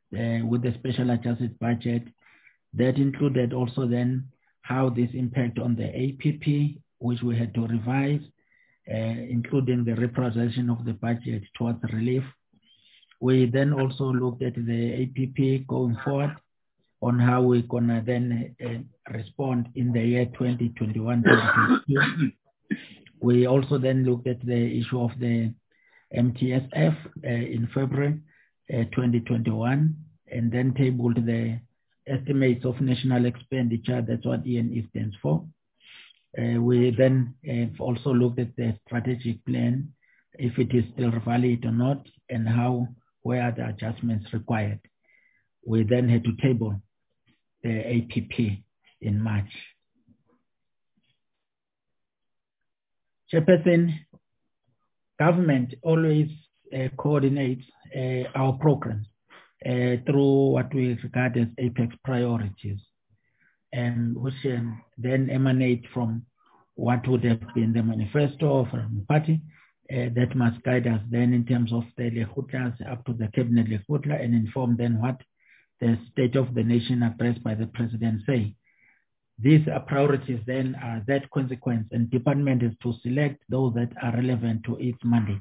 with the special adjusted budget. That included also then how this impact on the APP, which we had to revise, including the reprioritization of the budget towards relief. We then also looked at the APP going forward on how we're gonna then respond in the year 2021-2022. We also then looked at the issue of the MTSF in February 2021, and then tabled the estimates of national expenditure. That's what E&E stands for. We then also looked at the strategic plan, if it is still valid or not, and where are the adjustments required. We then had to table the APP in March. Chairperson, government always coordinates our programs through what we regard as APEX priorities, and which then emanate from what would have been the manifesto from the party that must guide us then in terms of the Lekgotlas up to the cabinet Lekgotla, and inform then what the state of the nation addressed by the president say. These priorities then are that consequence, and department is to select those that are relevant to its mandate.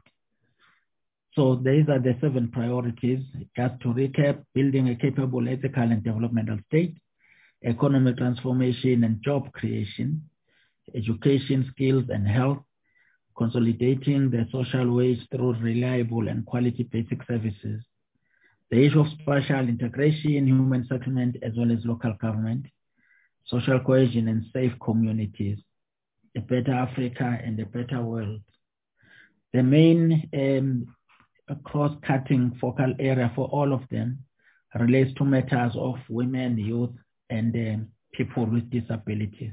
So these are the 7 priorities. Just to recap: building a capable, ethical and developmental state, economic transformation and job creation, education, skills and health, consolidating the social wage through reliable and quality basic services, the issue of spatial integration, human settlement as well as local government, social cohesion and safe communities, a better Africa and a better world. The main cross-cutting focal area for all of them relates to matters of women, youth, and people with disabilities.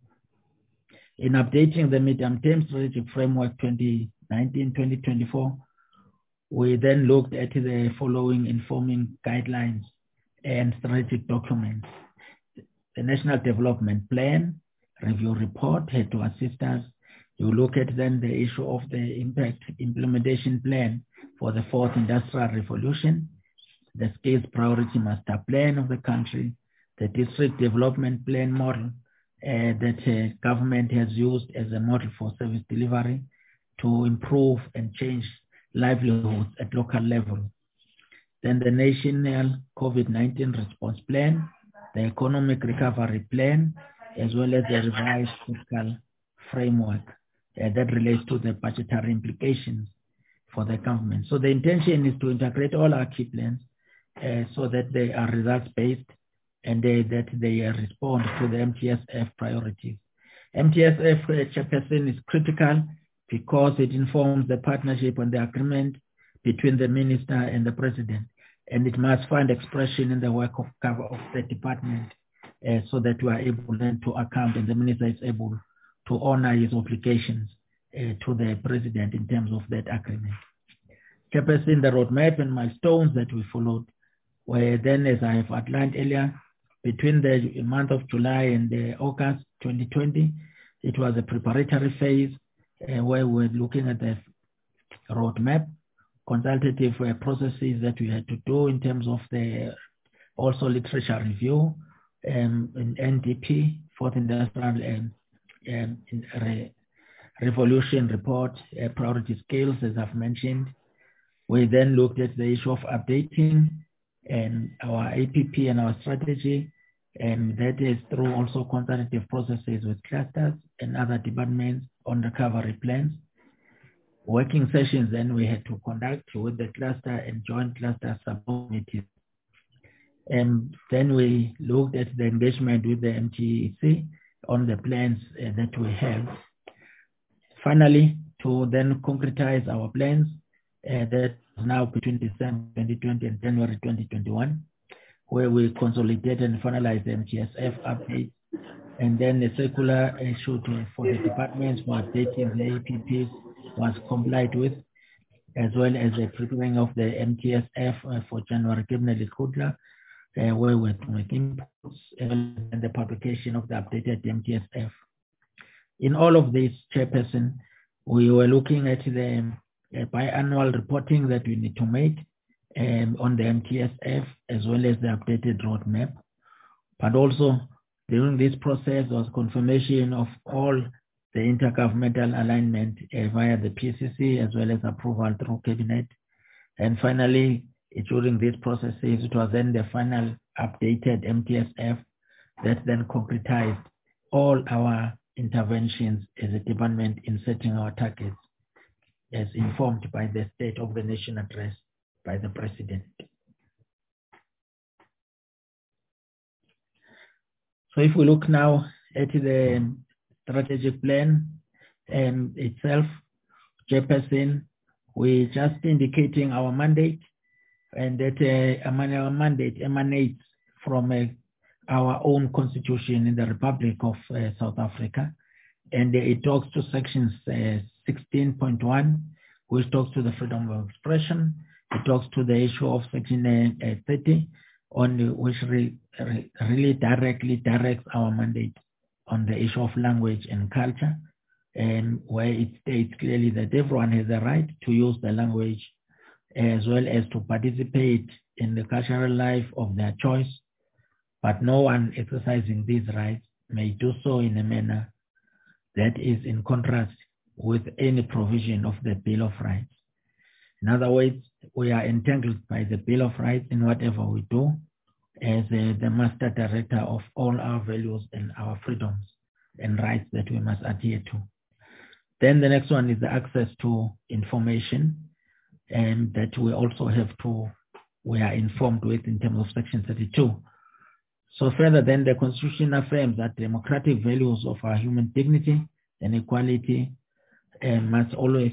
In updating the medium-term strategic framework 2019-2024, we then looked at the following informing guidelines and strategic documents. The National Development Plan Review Report had to assist us. You look at then the issue of the Impact Implementation Plan for the 4th Industrial Revolution, the Skills Priority Master Plan of the country, the District Development Plan model that government has used as a model for service delivery to improve and change livelihoods at local level. Then the National COVID-19 Response Plan, the Economic Recovery Plan, as well as the revised fiscal framework that relates to the budgetary implications for the government. So the intention is to integrate all our key plans so that they are results-based and that they respond to the MTSF priorities. MTSF chairperson is critical because it informs the partnership and the agreement between the minister and the president, and it must find expression in the work of the department so that we are able then to account, and the minister is able to honor his obligations to the president in terms of that agreement. Chairperson, the roadmap and milestones that we followed were then, as I have outlined earlier, between the month of July and August 2020, it was a preparatory phase where we were looking at the roadmap, consultative processes that we had to do in terms of the also literature review, in NDP, 4th Industrial Revolution report, priority skills, as I've mentioned. We then looked at the issue of updating and our APP and our strategy, and that is through also consultative processes with clusters and other departments on recovery plans. Working sessions then we had to conduct with the cluster and joint cluster subcommittees. And then we looked at the engagement with the MTEC on the plans that we have. Finally, to then concretize our plans that is now between December 2020 and January 2021, where we consolidate and finalize the MTSF update, and then the circular issued for the departments for updating the APPs was complied with, as well as the preparing of the MTSF for January Cabinet Lekgotla, where we're making inputs, and the publication of the updated MTSF. In all of this, Chairperson, we were looking at the biannual reporting that we need to make, on the MTSF as well as the updated roadmap. But also during this process was confirmation of all the intergovernmental alignment via the PCC as well as approval through Cabinet. And finally, during these processes, it was then the final updated MTSF that then concretized all our interventions as a department in setting our targets as informed by the State of the Nation address by the President. So if we look now at the strategic plan itself, Chairperson, we're just indicating our mandate, and that our mandate emanates from our own constitution in the Republic of South Africa, and it talks to sections 16.1, which talks to the freedom of expression. It talks to the issue of section 30, on which really directly directs our mandate on the issue of language and culture, and where it states clearly that everyone has the right to use the language as well as to participate in the cultural life of their choice, but no one exercising these rights may do so in a manner that is in contrast with any provision of the Bill of Rights. In other words, we are entangled by the Bill of Rights in whatever we do as the master director of all our values and our freedoms and rights that we must adhere to. Then the next one is the access to information, and that we also have to, we are informed with in terms of section 32. So further, then the Constitution affirms that democratic values of our human dignity and equality must always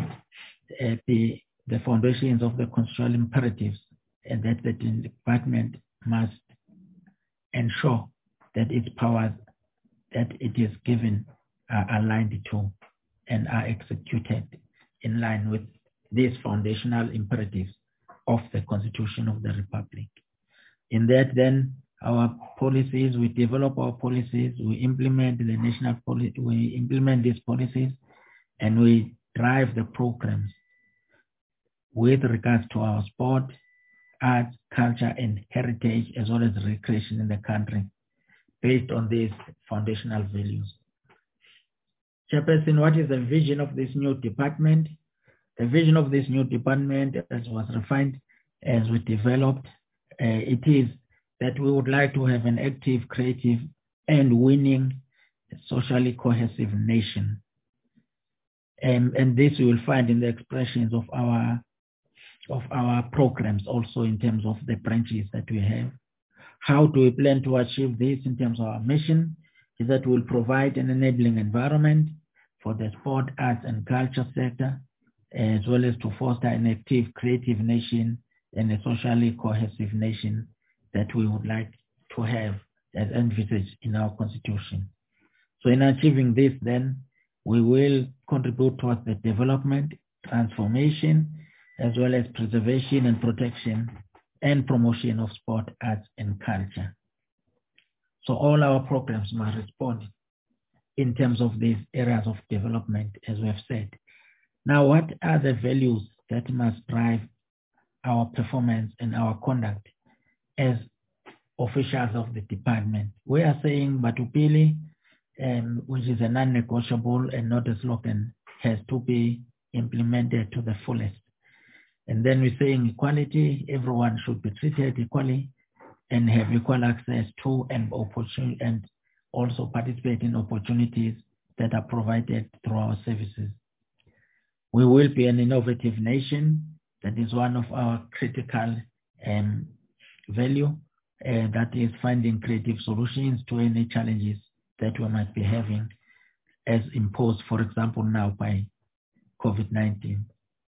be the foundations of the constitutional imperatives, and that the department must ensure that its powers that it is given are aligned to and are executed in line with these foundational imperatives of the Constitution of the Republic. In that, then, our policies, we develop our policies, we implement the national policy, we implement these policies, and we drive the programs with regards to our sport, arts, culture, and heritage, as well as recreation in the country, based on these foundational values. Chairperson, what is the vision of this new department? The vision of this new department, as was refined as we developed, it is that we would like to have an active, creative, and winning, socially cohesive nation. And this we will find in the expressions of our programs, also in terms of the branches that we have. How do we plan to achieve this in terms of our mission? Is that we'll provide an enabling environment for the sport, arts, and culture sector, as well as to foster an active, creative nation and a socially cohesive nation that we would like to have as envisaged in our Constitution. So in achieving this, then, we will contribute towards the development, transformation, as well as preservation and protection and promotion of sport, arts, and culture. So all our programs must respond in terms of these areas of development, as we have said. Now, what are the values that must drive our performance and our conduct as officials of the department? We are saying Batupili, which is a non-negotiable and not a slogan, has to be implemented to the fullest. And then we're saying equality, everyone should be treated equally and have equal access to and opportunity, and also participate in opportunities that are provided through our services. We will be an innovative nation. That is one of our critical value, that is finding creative solutions to any challenges that we might be having as imposed, for example, now by COVID-19.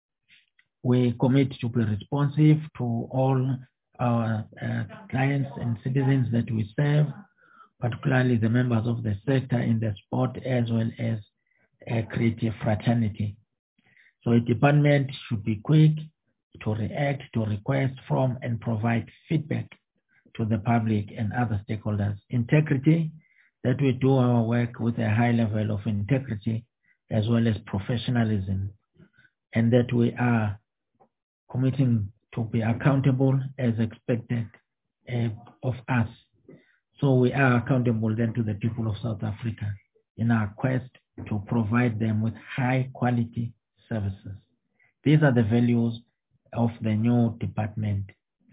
We commit to be responsive to all our clients and citizens that we serve, particularly the members of the sector in the sport as well as creative fraternity. So a department should be quick to react to requests from and provide feedback to the public and other stakeholders. Integrity, that we do our work with a high level of integrity as well as professionalism, and that we are committing to be accountable as expected of us. So we are accountable then to the people of South Africa in our quest to provide them with high quality services. These are the values of the new department.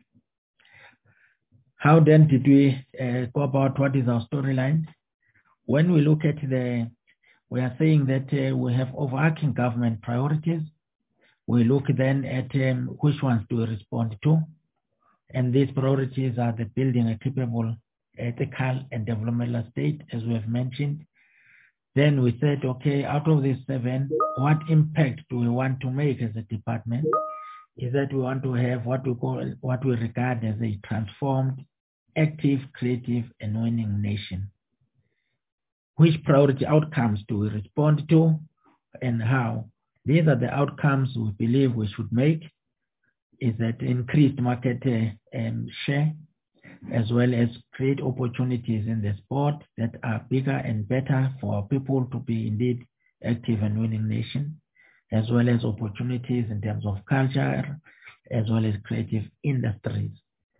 How then did we go about what is our storyline? When we look at we are saying that we have overarching government priorities. We look then at which ones do we respond to. And these priorities are the building a capable, ethical, and developmental state, as we have mentioned. Then we said, okay, out of these 7, what impact do we want to make as a department? Is that we want to have what we regard as a transformed, active, creative, and winning nation. Which priority outcomes do we respond to and how? These are the outcomes we believe we should make. Is that increased market share, as well as create opportunities in the sport that are bigger and better for our people to be indeed active and winning nation, as well as opportunities in terms of culture, as well as creative industries.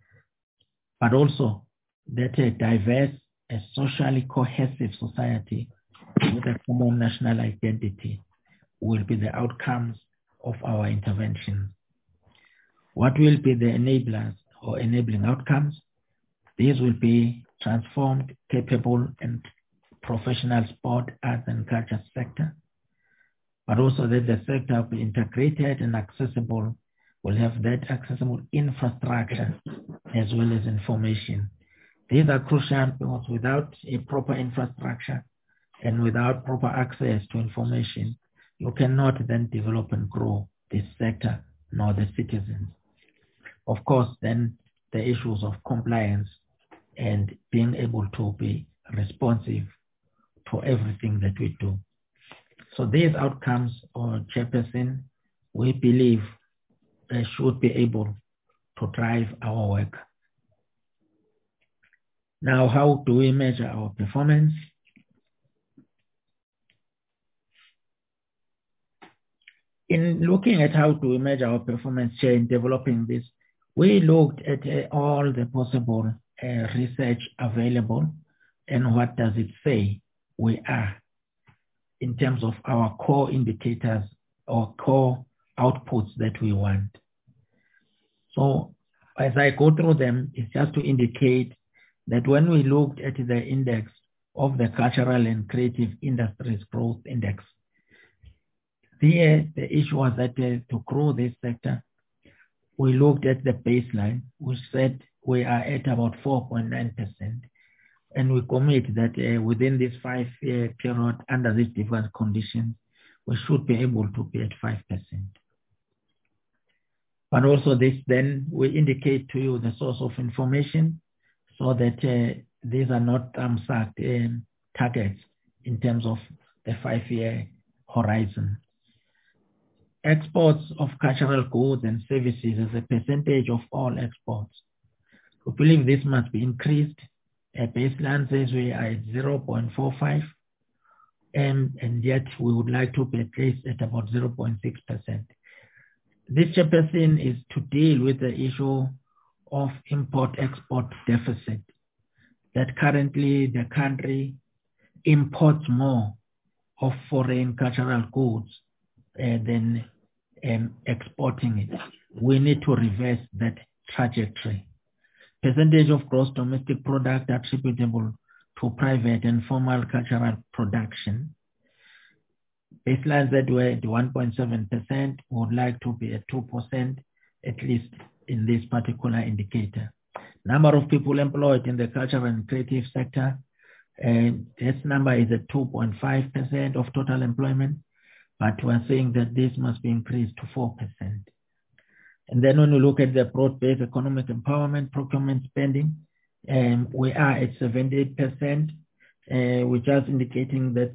But also that a diverse, a socially cohesive society with a common national identity will be the outcomes of our interventions. What will be the enablers or enabling outcomes? These will be transformed, capable, and professional sport, arts, and culture sector, but also that the sector will be integrated and accessible, will have that accessible infrastructure as well as information. These are crucial because without a proper infrastructure and without proper access to information, you cannot then develop and grow this sector nor the citizens. Of course, then the issues of compliance and being able to be responsive to everything that we do. So these outcomes, Chairperson, we believe should be able to drive our work. Now, how do we measure our performance? In looking at how do we measure our performance in developing this, we looked at all the possible research available and what does it say we are in terms of our core indicators or core outputs that we want. So as I go through them, it's just to indicate that when we looked at the index of the Cultural and Creative Industries Growth Index, the issue was that to grow this sector, we looked at the baseline, which said we are at about 4.9%. And we commit that within this 5-year period, under these different conditions, we should be able to be at 5%. But also this, then we indicate to you the source of information so that these are not targets in terms of the 5-year horizon. Exports of cultural goods and services as a percentage of all exports. We believe this must be increased. Baseline says we are at 0.45, and yet we would like to be at least at about 0.6%. This, Chairperson, is to deal with the issue of import-export deficit, that currently the country imports more of foreign cultural goods than exporting it. We need to reverse that trajectory. Percentage of gross domestic product attributable to private and formal cultural production. Baselines that were at 1.7%, would like to be at 2%, at least in this particular indicator. Number of people employed in the cultural and creative sector, this number is at 2.5% of total employment, but we're saying that this must be increased to 4%. And then when we look at the broad-based economic empowerment procurement spending, we are at 78%, which is indicating that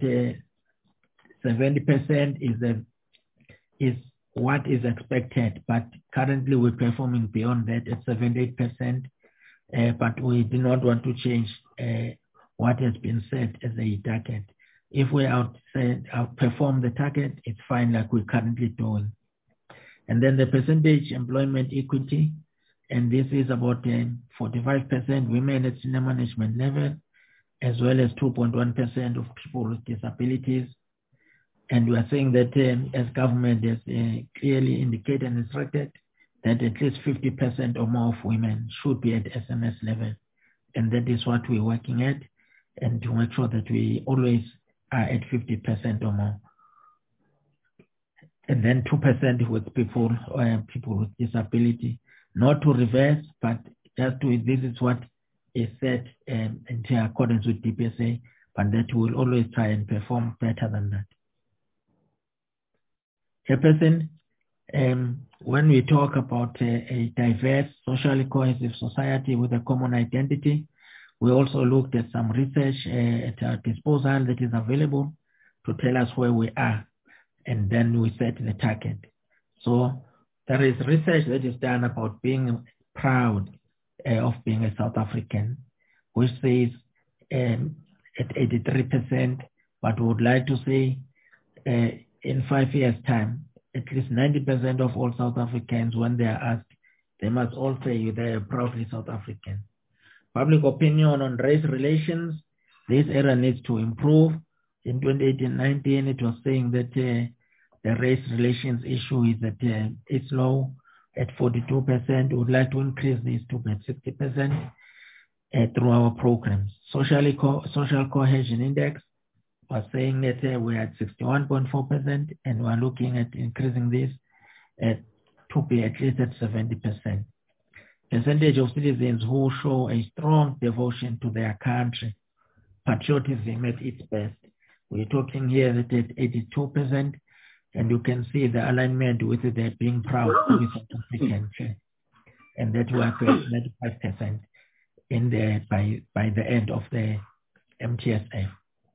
70% is what is expected, but currently we're performing beyond that at 78%, but we do not want to change what has been set as a target. If we outperform the target, it's fine like we're currently doing. And then the percentage employment equity, and this is about 45% women at senior management level, as well as 2.1% of people with disabilities. And we are saying that as government has clearly indicated and instructed that at least 50% or more of women should be at SMS level. And that is what we're working at, and to make sure that we always are at 50% or more. And then 2% with people with disability, not to reverse, but just to, this is what is set in accordance with DPSA, but that we will always try and perform better than that. Chairperson, when we talk about a diverse, socially cohesive society with a common identity, we also looked at some research at our disposal that is available to tell us where we are, and then we set the target. So there is research that is done about being proud of being a South African, which says at 83%, but would like to say in 5 years' time, at least 90% of all South Africans, when they are asked, they must all say they are proudly South African. Public opinion on race relations, this area needs to improve. In 2018-19, it was saying that the race relations issue is at it's low at 42%. We would like to increase this to 60% through our programs. Social cohesion index was saying that we're at 61.4%, and we're looking at increasing this to be at least at 70%. Percentage of citizens who show a strong devotion to their country, patriotism at its best. We're talking here that at 82%, and you can see the alignment with their being proud to be South African, and that we are at 95% in the by the end of the MTSA.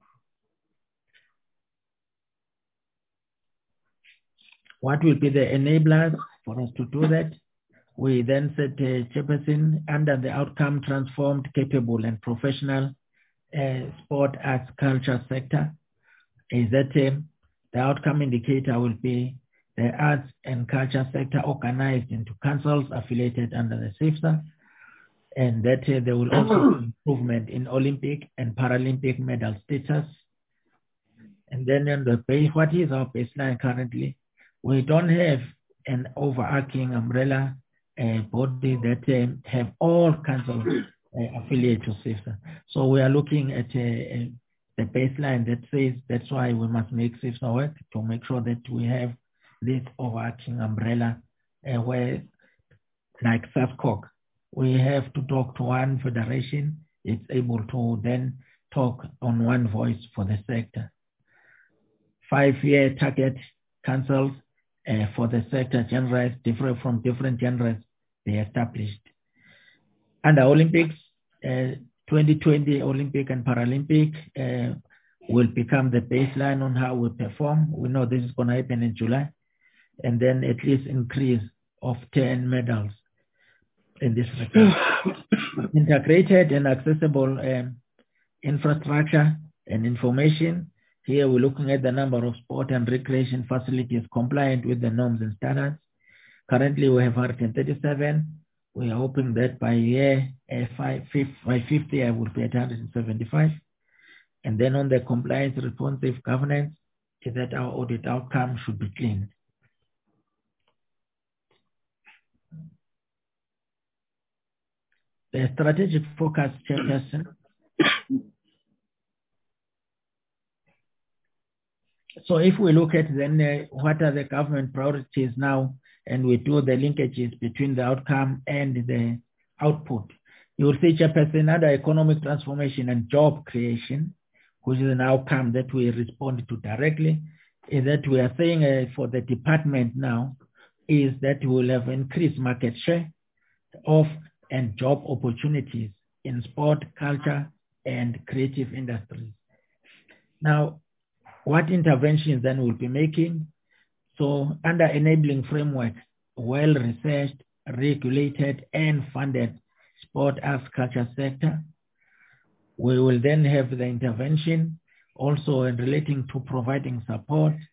What will be the enablers for us to do that? We then said, Chairperson, under the outcome transformed, capable and professional sport, arts, culture sector, is that the outcome indicator will be the arts and culture sector organized into councils affiliated under the SIFSA, and that there will also be improvement in Olympic and Paralympic medal status. And then on the base, what is our baseline currently? We don't have an overarching umbrella body that have all councils affiliated to SIFSA. So we are looking at the baseline that says that's why we must make SIFSA work, to make sure that we have this overarching umbrella where, like SASCOC, we have to talk to one federation. It's able to then talk on one voice for the sector. 5-year target councils for the sector genres, different from different genres they established. Under Olympics, 2020 Olympic and Paralympic will become the baseline on how we perform. We know this is going to happen in July, and then at least increase of 10 medals in this regard. Integrated and accessible infrastructure and information. Here we're looking at the number of sport and recreation facilities compliant with the norms and standards. Currently we have 137. We are hoping that by year 50 I will be at 175. And then on the compliance responsive governance, is that our audit outcome should be clean. The strategic focus, Chairperson. So if we look at then what are the government priorities now, and we do the linkages between the outcome and the output, you will see, Chairperson, under economic transformation and job creation, which is an outcome that we respond to directly, is that we are saying for the department now is that we will have increased market share of and job opportunities in sport, culture, and creative industries. Now, what interventions then we'll be making? So under enabling framework, well-researched, regulated, and funded sport, arts, culture sector, we will then have the intervention also in relating to providing support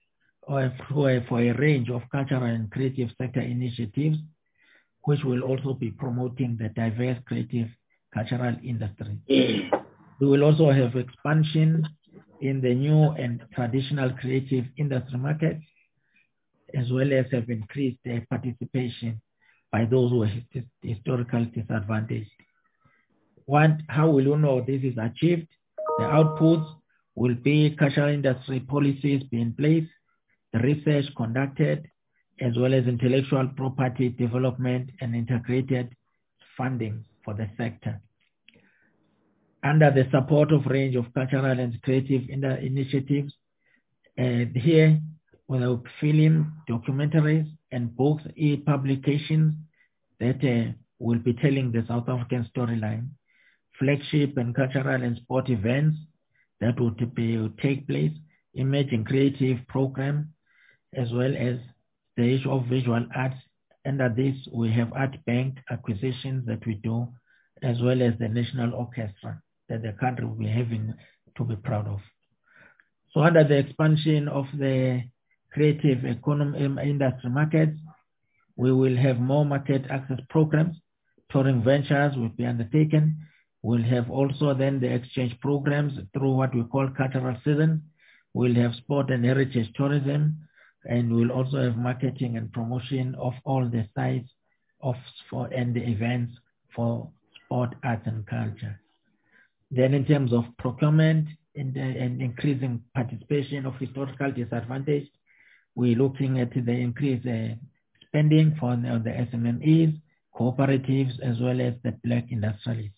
for a range of cultural and creative sector initiatives, which will also be promoting the diverse creative cultural industry. We will also have expansion in the new and traditional creative industry markets, as well as have increased their participation by those who are historically disadvantaged. How will you know this is achieved? The outputs will be cultural industry policies be in place, the research conducted, as well as intellectual property development and integrated funding for the sector. Under the support of range of cultural and creative initiatives, here with film, documentaries, and books, e-publications that will be telling the South African storyline, flagship and cultural and sport events that would take place, emerging creative programs, as well as the issue of visual arts. Under this, we have art bank acquisitions that we do, as well as the national orchestra that the country will be having to be proud of. So under the expansion of the creative economy industry markets, we will have more market access programs, touring ventures will be undertaken. We'll have also then the exchange programs through what we call cultural season. We'll have sport and heritage tourism, and we'll also have marketing and promotion of all the sites and the events for sport, arts, and culture. Then in terms of procurement and increasing participation of historical disadvantaged, we're looking at the increased spending for the SMMEs, cooperatives, as well as the black industrialists.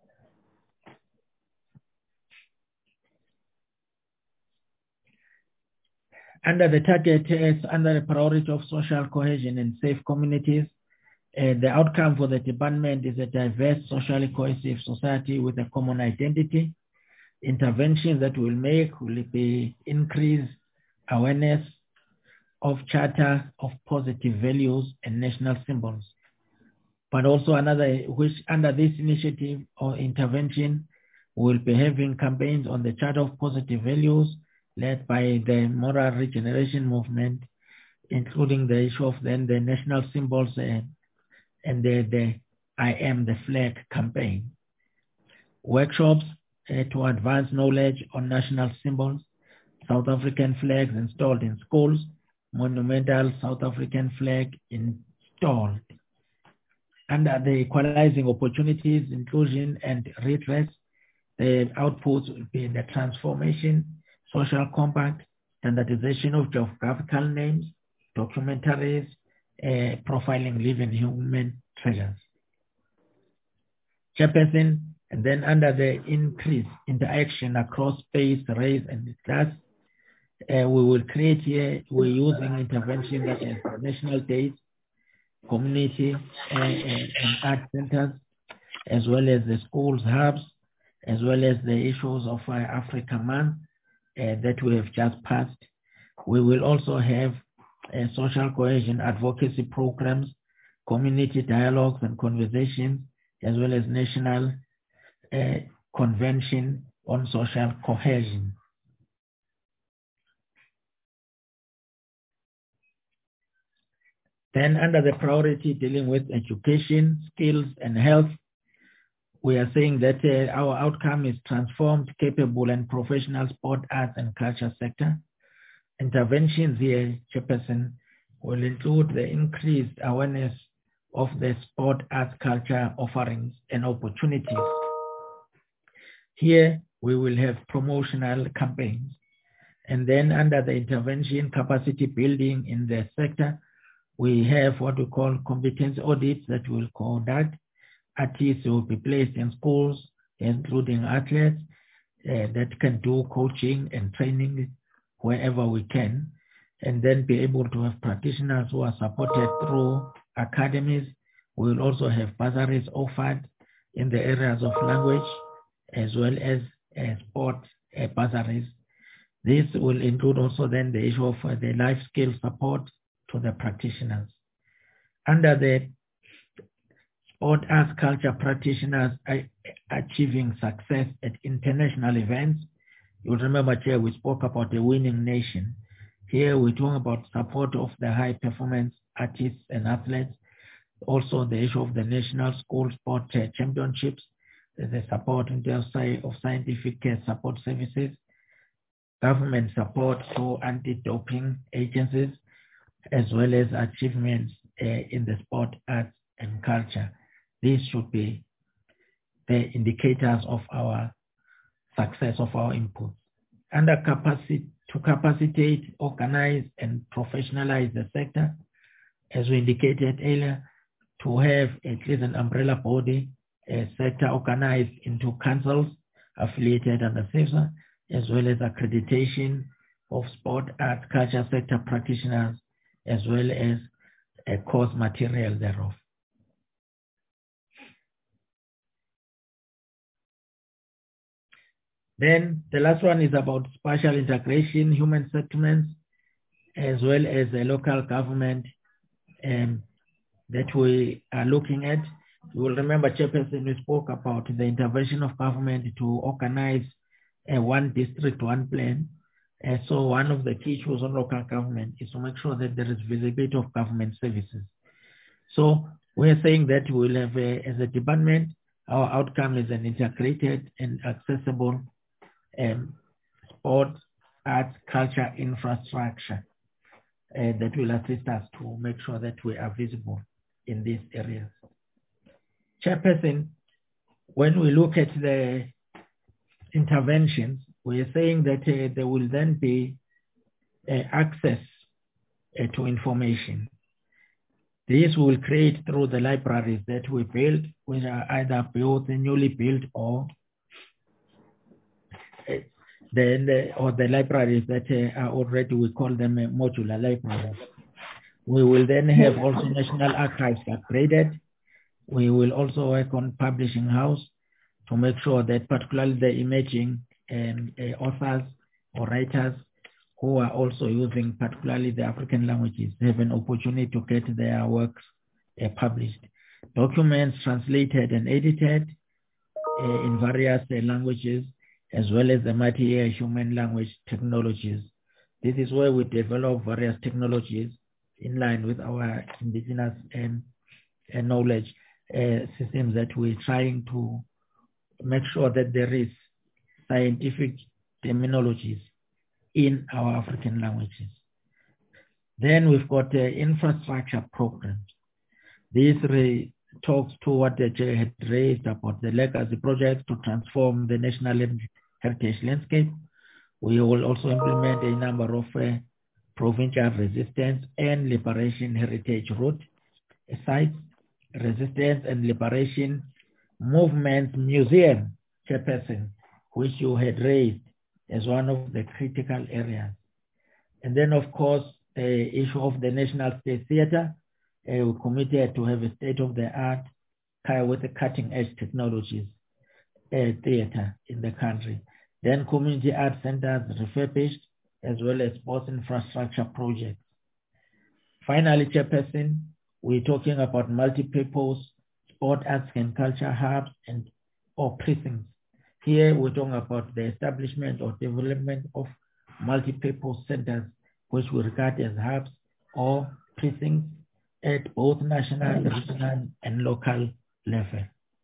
Under the target, under the priority of social cohesion and safe communities, the outcome for the department is a diverse, socially cohesive society with a common identity. Interventions that will make will be increase awareness of charter of positive values and national symbols. But also which under this initiative or intervention, we'll be having campaigns on the charter of positive values led by the moral regeneration movement, including the issue of then the national symbols and the I am the flag campaign. Workshops to advance knowledge on national symbols, South African flags installed in schools, monumental South African flag installed. Under the equalizing opportunities, inclusion, and redress, the outputs will be the transformation, social compact, standardization of geographical names, documentaries, profiling living human treasures. Chairperson, and then under the increased interaction across space, race, and class, we will create here, we're using interventions such as national days, community and art centers, as well as the schools hubs, as well as the issues of Africa Month that we have just passed. We will also have social cohesion advocacy programs, community dialogues and conversations, as well as national convention on social cohesion. Then under the priority dealing with education, skills, and health, we are saying that our outcome is transformed, capable, and professional sport, arts, and culture sector. Interventions here, Chairperson, will include the increased awareness of the sport, arts, culture offerings and opportunities. Here, we will have promotional campaigns. And then under the intervention capacity building in the sector, we have what we call competence audits that will conduct. Artists will be placed in schools, including athletes that can do coaching and training wherever we can, and then be able to have practitioners who are supported through academies. We will also have bursaries offered in the areas of language, as well as sport bursaries. This will include also then the issue of the life skill support to the practitioners. Under the sport, arts, culture practitioners achieving success at international events, you'll remember, Chair, we spoke about the winning nation. Here we talk about support of the high performance artists and athletes. Also the issue of the National School Sport Championships, the support in terms of scientific support services, government support to anti-doping agencies, as well as achievements in the sport, arts, and culture. These should be the indicators of our success of our inputs. Under capacity, to capacitate, organize, and professionalize the sector, as we indicated earlier, to have at least an umbrella body, a sector organized into councils affiliated under SEFSA, as well as accreditation of sport, art, culture sector practitioners, as well as a course material thereof. Then the last one is about spatial integration, human settlements, as well as the local government that we are looking at. You will remember, Chairperson, we spoke about the intervention of government to organize a one district, one plan. So one of the key issues on local government is to make sure that there is visibility of government services. So we're saying that we'll have, as a department, our outcome is an integrated and accessible sport, arts, culture infrastructure that will assist us to make sure that we are visible in these areas. Chairperson, when we look at the interventions, we are saying that there will then be access to information. This will create through the libraries that we build, which are either built, newly built, or the libraries that are already, we call them modular libraries. We will then have also national archives upgraded. We will also work on publishing house to make sure that particularly the emerging authors or writers who are also using particularly the African languages have an opportunity to get their works published. Documents translated and edited in various languages, as well as the multi-human language technologies. This is where we develop various technologies in line with our indigenous knowledge systems that we're trying to make sure that there is scientific terminologies in our African languages. Then we've got infrastructure programs. This talks to what the chair had raised about the legacy projects to transform the national heritage landscape. We will also implement a number of provincial resistance and liberation heritage route sites, resistance and liberation movement museum, Chairperson, which you had raised as one of the critical areas. And then, of course, the issue of the National State Theatre. We're committed to have a state-of-the-art with the cutting-edge technologies theatre in the country. Then community art centers refurbished, as well as sports infrastructure projects. Finally, Chairperson, we're talking about multi-purpose sport, arts, and culture hubs or precincts. Here, we're talking about the establishment or development of multi-purpose centers, which we regard as hubs or precincts at both national, regional, and local level.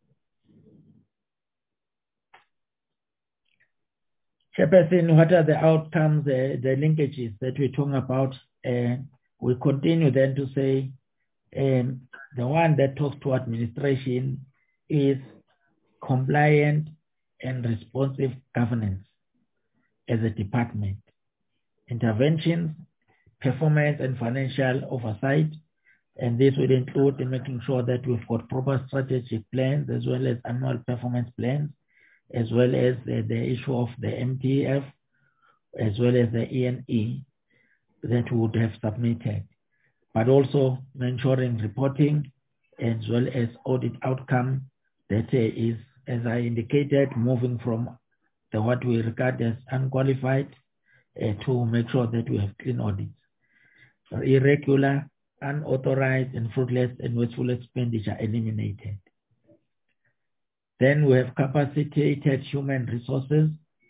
Chairperson, what are the outcomes, the linkages that we're talking about? We continue then to say the one that talks to administration is compliant and responsive governance as a department. Interventions, performance, and financial oversight. And this will include making sure that we've got proper strategic plans, as well as annual performance plans, as well as the issue of the MTF, as well as the ENE that we would have submitted. But also ensuring reporting, as well as audit outcome that is, as I indicated, moving from what we regard as unqualified to make sure that we have clean audits. Irregular, unauthorized, and fruitless and wasteful expenditure eliminated. Then we have capacitated human resources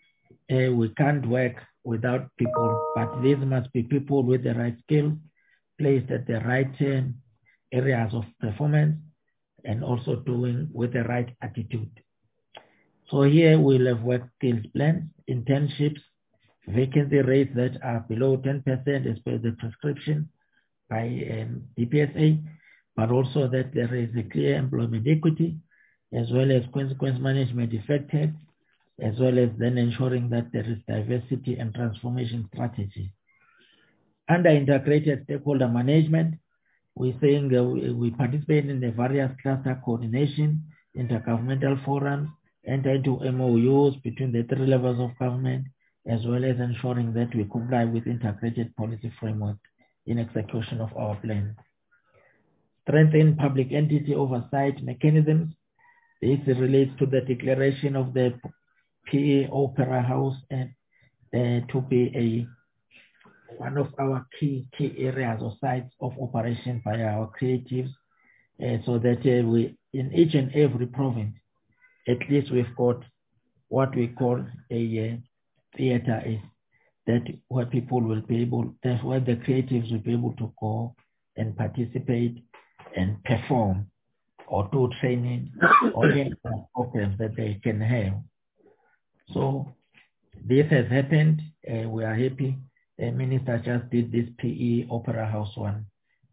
we can't work without people, but these must be people with the right skills, placed at the right areas of performance, and also doing with the right attitude. So here we'll have work skills plans, internships, vacancy rates that are below 10% as per the prescription by DPSA, but also that there is a clear employment equity, as well as consequence management effective, as well as then ensuring that there is diversity and transformation strategy. Under integrated stakeholder management, we're saying we participate in the various cluster coordination, intergovernmental forums, enter into MOUs between the three levels of government, as well as ensuring that we comply with integrated policy framework in execution of our plan. Strengthen public entity oversight mechanisms. This relates to the declaration of the PE Opera House and to be one of our key areas or sites of operation by our creatives, so that we, in each and every province, at least we've got what we call a theater, is that where people will be able, that's where the creatives will be able to go and participate and perform or do training or any programs that they can have. So this has happened. We are happy. The minister just did this PE Opera House one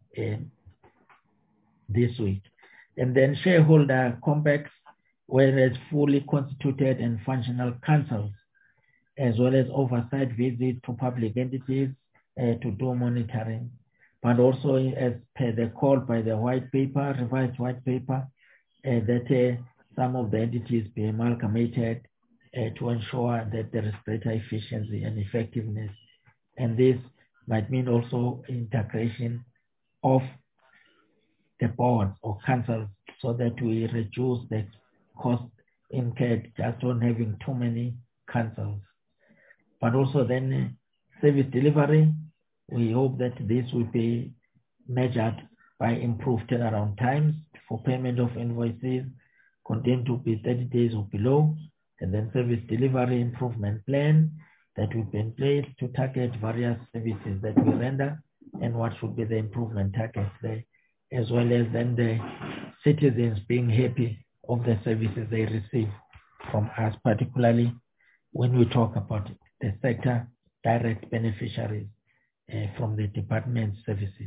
this week. And then shareholder compacts, where there's fully constituted and functional councils, as well as oversight visits to public entities to do monitoring. But also as per the call by the white paper, revised white paper, that some of the entities be amalgamated to ensure that there is greater efficiency and effectiveness. And this might mean also integration of the boards or councils so that we reduce the cost incurred just on having too many councils. But also then service delivery, we hope that this will be measured by improved turnaround times for payment of invoices, continue to be 30 days or below, and then service delivery improvement plan that will be in place to target various services that we render and what should be the improvement targets there, as well as then the citizens being happy of the services they receive from us, particularly when we talk about the sector direct beneficiaries from the department services.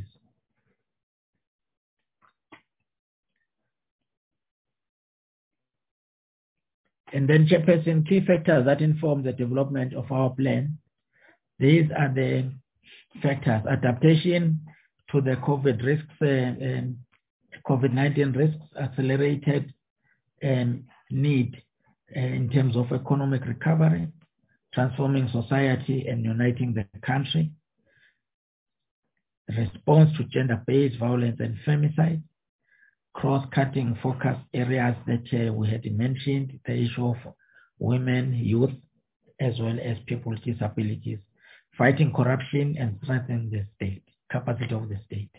And then Chairperson, key factors that inform the development of our plan. These are the factors: adaptation to the COVID risks, COVID-19 risks, accelerated need in terms of economic recovery, transforming society and uniting the country, response to gender-based violence and femicide, cross-cutting focus areas that we had mentioned, the issue of women, youth, as well as people with disabilities, fighting corruption and strengthening the state, capacity of the state.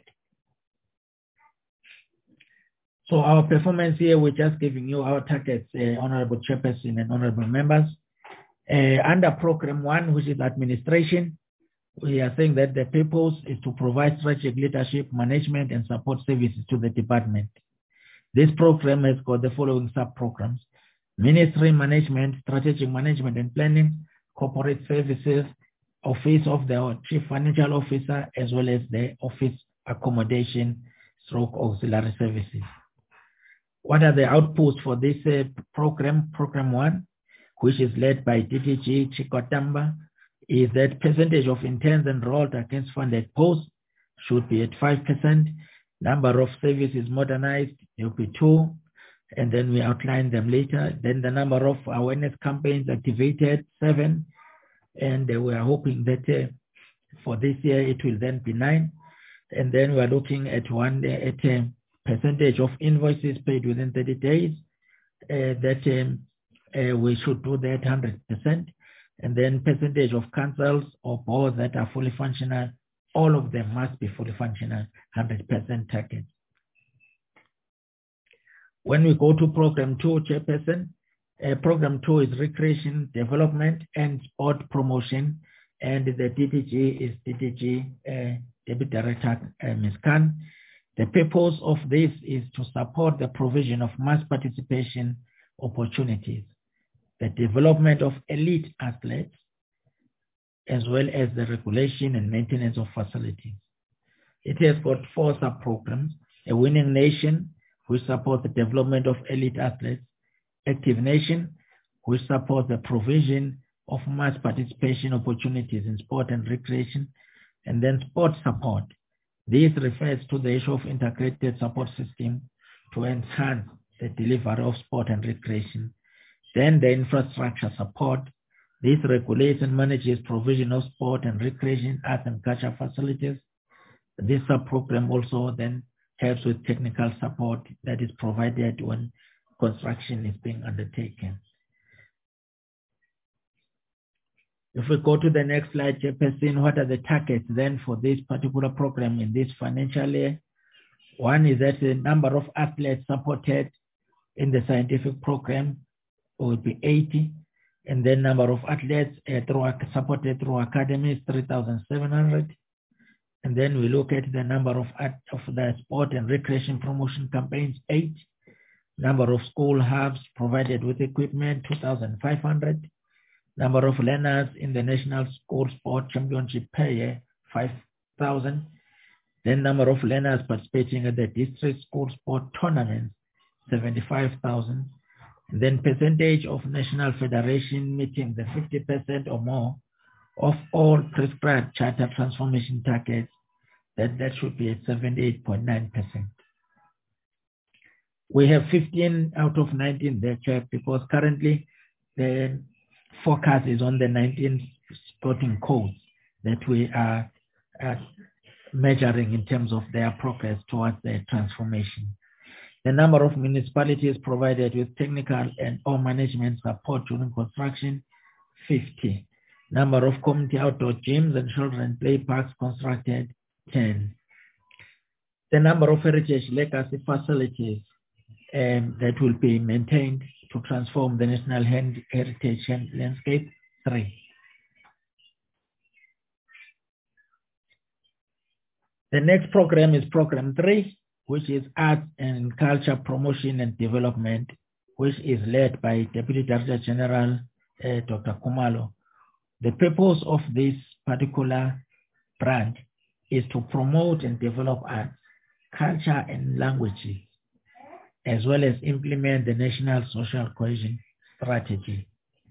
So our performance here, we're just giving you our targets, Honorable Chairperson and Honorable Members. Under Program 1, which is administration, we are saying that the purpose is to provide strategic leadership, management, and support services to the department. This program has got the following sub-programs: Ministry Management, Strategic Management and Planning, Corporate Services, Office of the Chief Financial Officer, as well as the Office Accommodation / Auxiliary Services. What are the outputs for this program? Program 1, which is led by DDG Chikotamba, is that percentage of interns enrolled against funded posts should be at 5%. Number of services modernized will be 2, and then we outline them later. Then the number of awareness campaigns activated, 7, and we are hoping that for this year it will then be 9. And then we are looking at a percentage of invoices paid within 30 days, that we should do that 100%. And then percentage of councils or boards that are fully functional, all of them must be fully functional, 100% target. When we go to Program 2, Chairperson, Program 2 is recreation development and sport promotion, and the DDG is DDG Deputy Director Ms. Khan. The purpose of this is to support the provision of mass participation opportunities, the development of elite athletes, as well as the regulation and maintenance of facilities. It has got 4 sub-programs: a winning nation, which supports the development of elite athletes; active nation, which supports the provision of mass participation opportunities in sport and recreation; and then sport support. This refers to the issue of integrated support system to enhance the delivery of sport and recreation. Then the infrastructure support. This regulates and manages provision of sport and recreation, arts and culture facilities. This sub-program also then helps with technical support that is provided when construction is being undertaken. If we go to the next slide, Chairperson, what are the targets then for this particular program in this financial year? One is that the number of athletes supported in the program will be 80, and then number of athletes supported through academies, 3,700. And then we look at the number of the sport and recreation promotion campaigns, 8. Number of school hubs provided with equipment, 2,500. Number of learners in the National School Sport Championship per year, 5,000. Then number of learners participating at the district school sport tournaments, 75,000. Then percentage of national federation meeting the 50% or more of all prescribed charter transformation targets, that should be at 78.9%. We have 15 out of 19 there, Chair, because currently the focus is on the 19 sporting codes that we are measuring in terms of their progress towards the transformation. The number of municipalities provided with technical and or management support during construction, 50. Number of community outdoor gyms and children play parks constructed, 10. The number of heritage legacy facilities that will be maintained to transform the national heritage landscape, 3. The next program is program 3, which is Arts and Culture Promotion and Development, which is led by Deputy Director General Dr. Khumalo. The purpose of this particular branch is to promote and develop arts, culture, and languages, as well as implement the National Social Cohesion Strategy.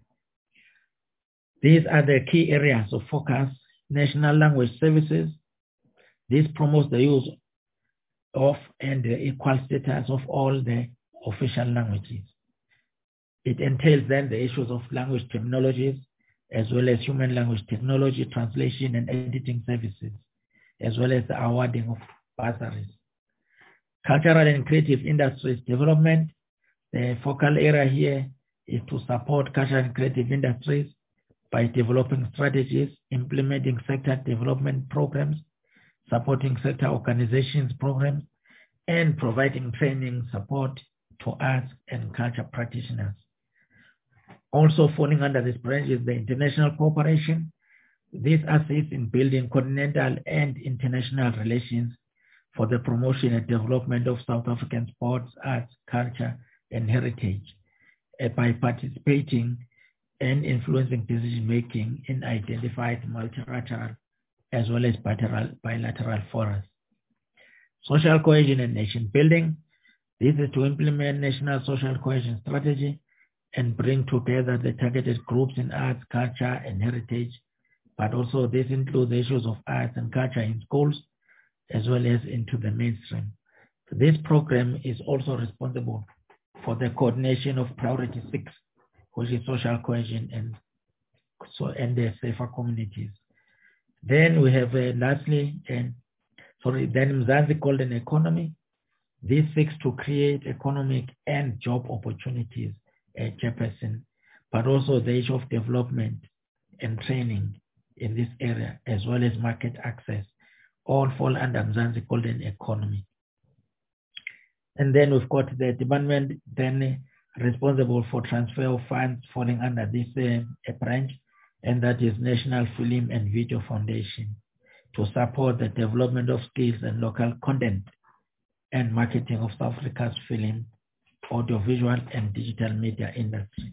These are the key areas of focus. National language services. This promotes the use of and the equal status of all the official languages. It entails then the issues of language terminologies, as well as human language technology, translation and editing services, as well as the awarding of bursaries. Cultural and creative industries development. The focal area here is to support cultural and creative industries by developing strategies, implementing sector development programs, supporting sector organizations programs, and providing training support to arts and culture practitioners. Also falling under this branch is the international cooperation. This assists in building continental and international relations for the promotion and development of South African sports, arts, culture, and heritage by participating and influencing decision-making in identified multilateral as well as bilateral forums. Social cohesion and nation building. This is to implement national social cohesion strategy and bring together the targeted groups in arts, culture, and heritage, but also this includes the issues of arts and culture in schools, as well as into the mainstream. This program is also responsible for the coordination of Priority 6, which is social cohesion and the safer communities. Then we have lastly, Mzansi Golden Economy. This seeks to create economic and job opportunities at Chairperson, but also the issue of development and training in this area, as well as market access, all fall under Mzansi Golden Economy. And then we've got the development, then responsible for transfer of funds falling under this branch, and that is National Film and Video Foundation, to support the development of skills and local content and marketing of South Africa's film, audiovisual and digital media industry.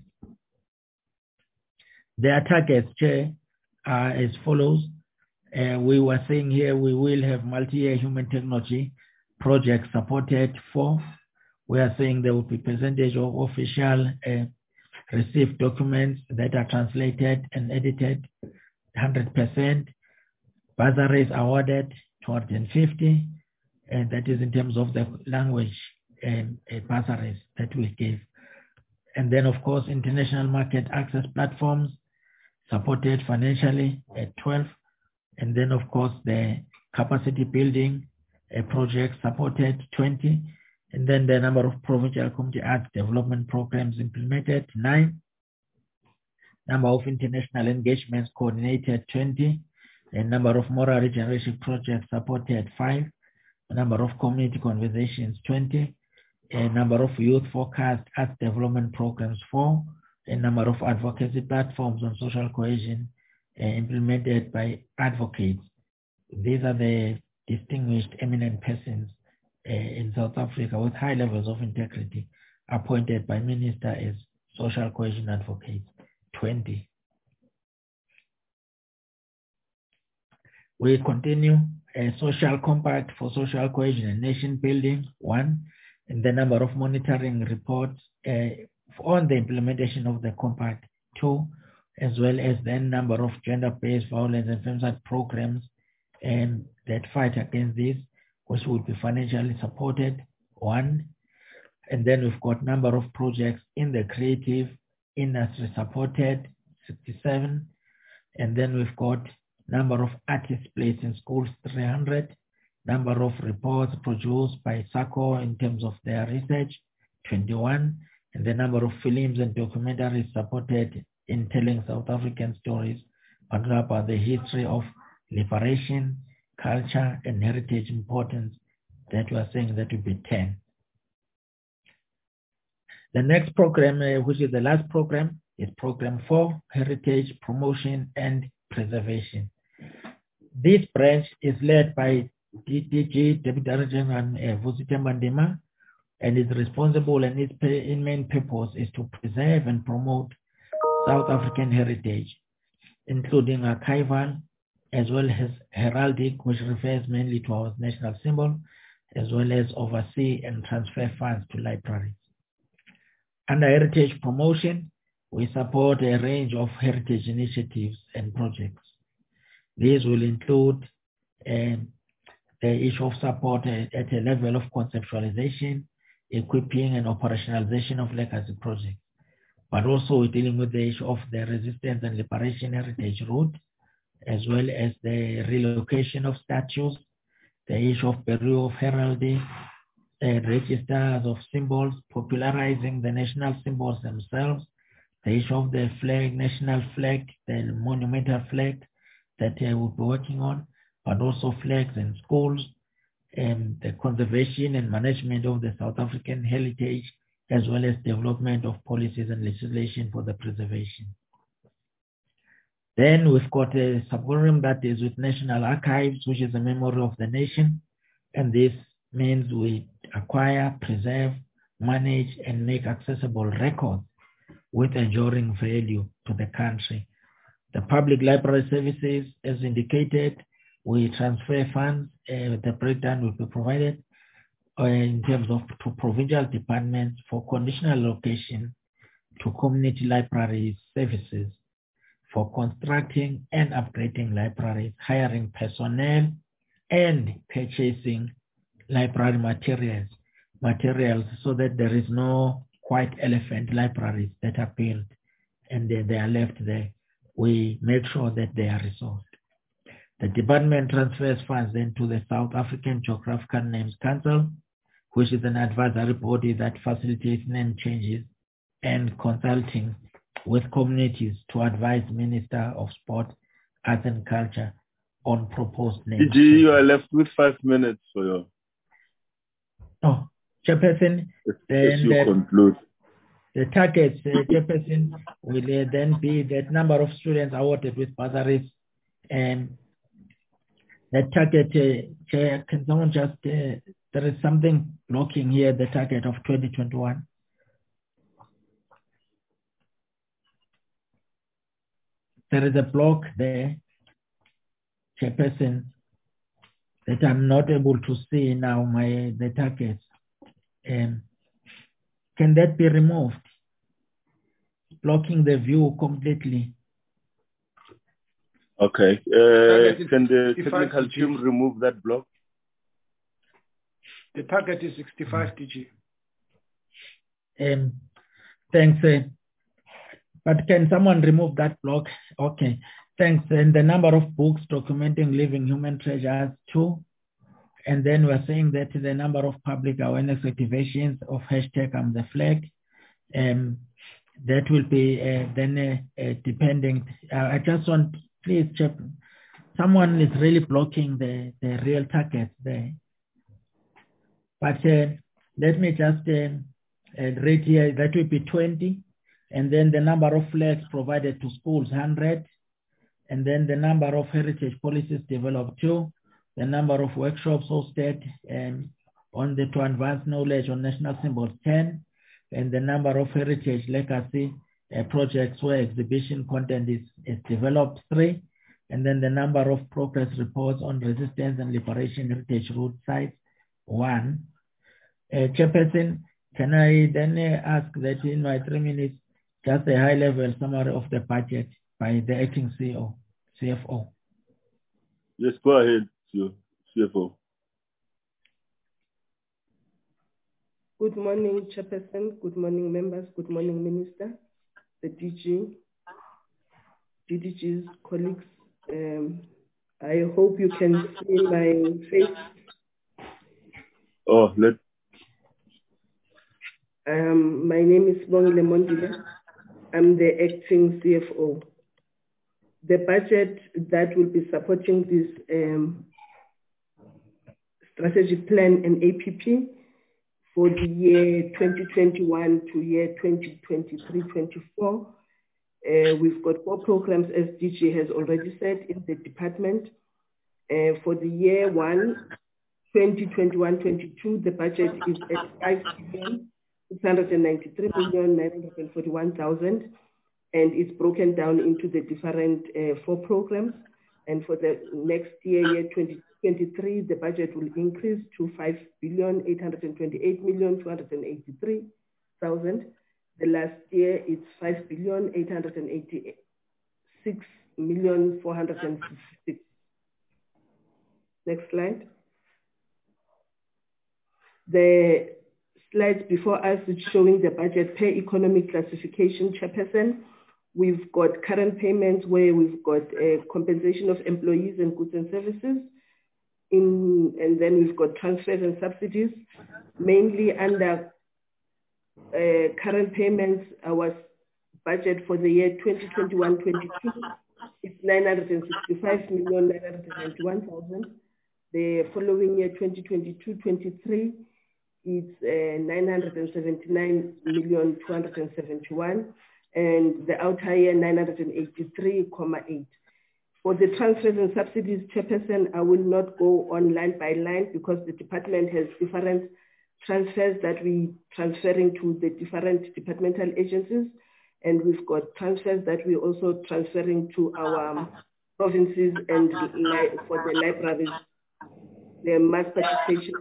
Their targets, Chair, are as follows. We were saying here we will have multi-year human technology projects supported for. We are saying there will be percentage of official received documents that are translated and edited, 100%. Bursaries awarded, 250, and that is in terms of the language bursaries that we give. And then, of course, international market access platforms supported financially at 12. And then, of course, the capacity building project supported 20. And then the number of provincial community arts development programs implemented, 9. Number of international engagements coordinated, 20. And number of moral regeneration projects supported, 5. The number of community conversations, 20. A number of youth-focused arts development programs, 4. A number of advocacy platforms on social cohesion implemented by advocates. These are the distinguished eminent persons in South Africa with high levels of integrity appointed by Minister as social cohesion advocates, 20. We continue a social compact for social cohesion and nation building, 1. And the number of monitoring reports on the implementation of the compact, 2, as well as the number of gender-based violence and femicide programs and that fight against this, which will be financially supported, 1. And then we've got number of projects in the creative industry supported, 67. And then we've got number of artists placed in schools, 300. Number of reports produced by SACO in terms of their research, 21. And the number of films and documentaries supported in telling South African stories about the history of liberation, culture, and heritage importance, that we are saying that will be 10. The next program, which is the last program, is Program 4, Heritage Promotion and Preservation. This branch is led by DDG, Deputy Director General Vusita Mandima, and is responsible, and its main purpose is to preserve and promote South African heritage, including archival, as well as heraldic, which refers mainly to our national symbol, as well as oversee and transfer funds to libraries. Under heritage promotion, we support a range of heritage initiatives and projects. These will include the issue of support at a level of conceptualization, equipping and operationalization of legacy projects, but also we're dealing with the issue of the resistance and liberation heritage route, as well as the relocation of statues, the issue of burial of heraldry, registers of symbols, popularizing the national symbols themselves, the issue of the flag, national flag, the monumental flag that we'll be working on, but also flags in schools, and the conservation and management of the South African heritage, as well as development of policies and legislation for the preservation. Then we've got a sub-program that is with National Archives, which is the memory of the nation. And this means we acquire, preserve, manage, and make accessible records with enduring value to the country. The public library services, as indicated, we transfer funds, the breakdown will be provided in terms of to provincial departments for conditional allocation to community library services for constructing and upgrading libraries, hiring personnel, and purchasing library materials so that there is no white elephant libraries that are built and they are left there. We make sure that they are resourced. The department transfers funds then to the South African Geographical Names Council, which is an advisory body that facilitates name changes and consulting with communities to advise Minister of Sport, Arts and Culture on proposed names. DG, you are left with 5 minutes for your... Oh, Chairperson, Yes, you conclude. The targets, Chairperson, will then be that number of students awarded with bursaries. And the target, Chair, can someone just, there is something blocking here, the target of 2021. There is a block there, Chairperson, that I'm not able to see now, the targets. Can that be removed? Blocking the view completely. Okay. Can the technical team remove that block? The target is 65 DG. Thanks. But can someone remove that block? Okay. Thanks. And the number of books documenting living human treasures, 2. And then we're saying that the number of public awareness activations of hashtag I'm the flag. That will be then depending. I just want, please check. Someone is really blocking the real targets there. But let me just read here, that will be 20. And then the number of flags provided to schools, 100. And then the number of heritage policies developed, 2. The number of workshops hosted on to advance knowledge on national symbols, 10. And the number of heritage legacy projects where exhibition content is developed, 3. And then the number of progress reports on resistance and liberation heritage route sites, 1. Chairperson, can I then ask that in my 3 minutes, just a high-level summary of the budget by the acting CFO? Yes, go ahead, CFO. Good morning, Chairperson. Good morning, members. Good morning, Minister, the DG, DDG's colleagues. I hope you can see my face. Oh, my name is Bongile Mondile. I'm the acting CFO. The budget that will be supporting this strategic plan and APP for the year 2021 to year 2023-24. We've got 4 programs, as DG has already said, in the department. For the year 1, 2021-22, the budget is at 5,693,941,000, and it's broken down into the different 4 programs. And for the next year, year 2023, the budget will increase to 5,828,283,000. The last year, it's 5,886,456. Next slide. The slides before us is showing the budget per economic classification, Chairperson. We've got current payments where we've got compensation of employees and goods and services. And then we've got transfers and subsidies. Mainly under current payments, our budget for the year 2021-22 is 965,991,000. The following year, 2022-23, it's 979,271,000, and the outer year 983.8. For the transfers and subsidies, Chairperson, I will not go on line by line because the department has different transfers that we transferring to the different departmental agencies, and we've got transfers that we also transferring to our provinces and for the libraries, the mass participation.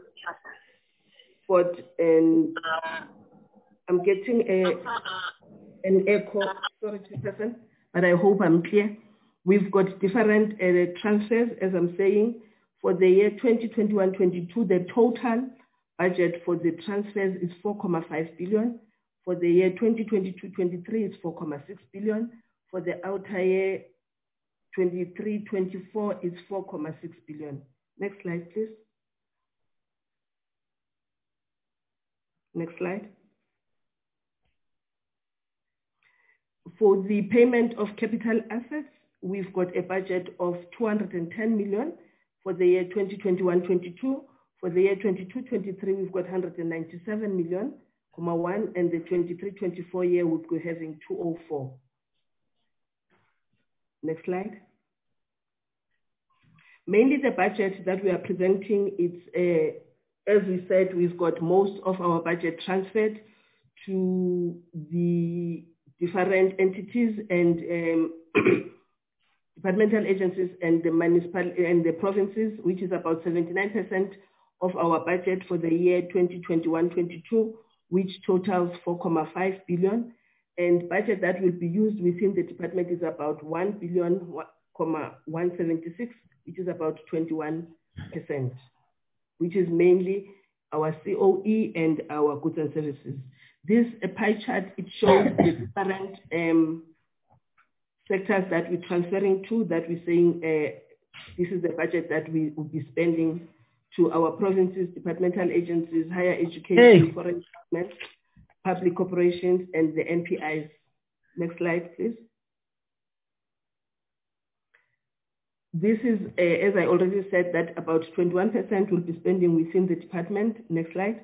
And I'm getting an echo, sorry, Chairperson, but I hope I'm clear. We've got different transfers, as I'm saying. For the year 2021-22, the total budget for the transfers is 4.5 billion. For the year 2022-23, it's 4.6 billion. For the outer year 23-24, it's 4.6 billion. Next slide, please. Next slide. For the payment of capital assets, we've got a budget of 210 million for the year 2021-22. For the year 22-23, we've got 197 million. and the 23-24 year would go having 204. Next slide. Mainly the budget that we are presenting, it's, as we said, we've got most of our budget transferred to the different entities and departmental agencies and the municipal and the provinces, which is about 79% of our budget for the year 2021-22, which totals 4.5 billion. And budget that will be used within the department is about 1,176,000,000, which is about 21%, which is mainly our COE and our goods and services. This pie chart, it shows the different sectors that we're transferring to, that we're saying this is the budget that we will be spending to our provinces, departmental agencies, higher education, foreign government, public corporations, and the NPIs. Next slide, please. This is, as I already said, that about 21% will be spending within the department. Next slide.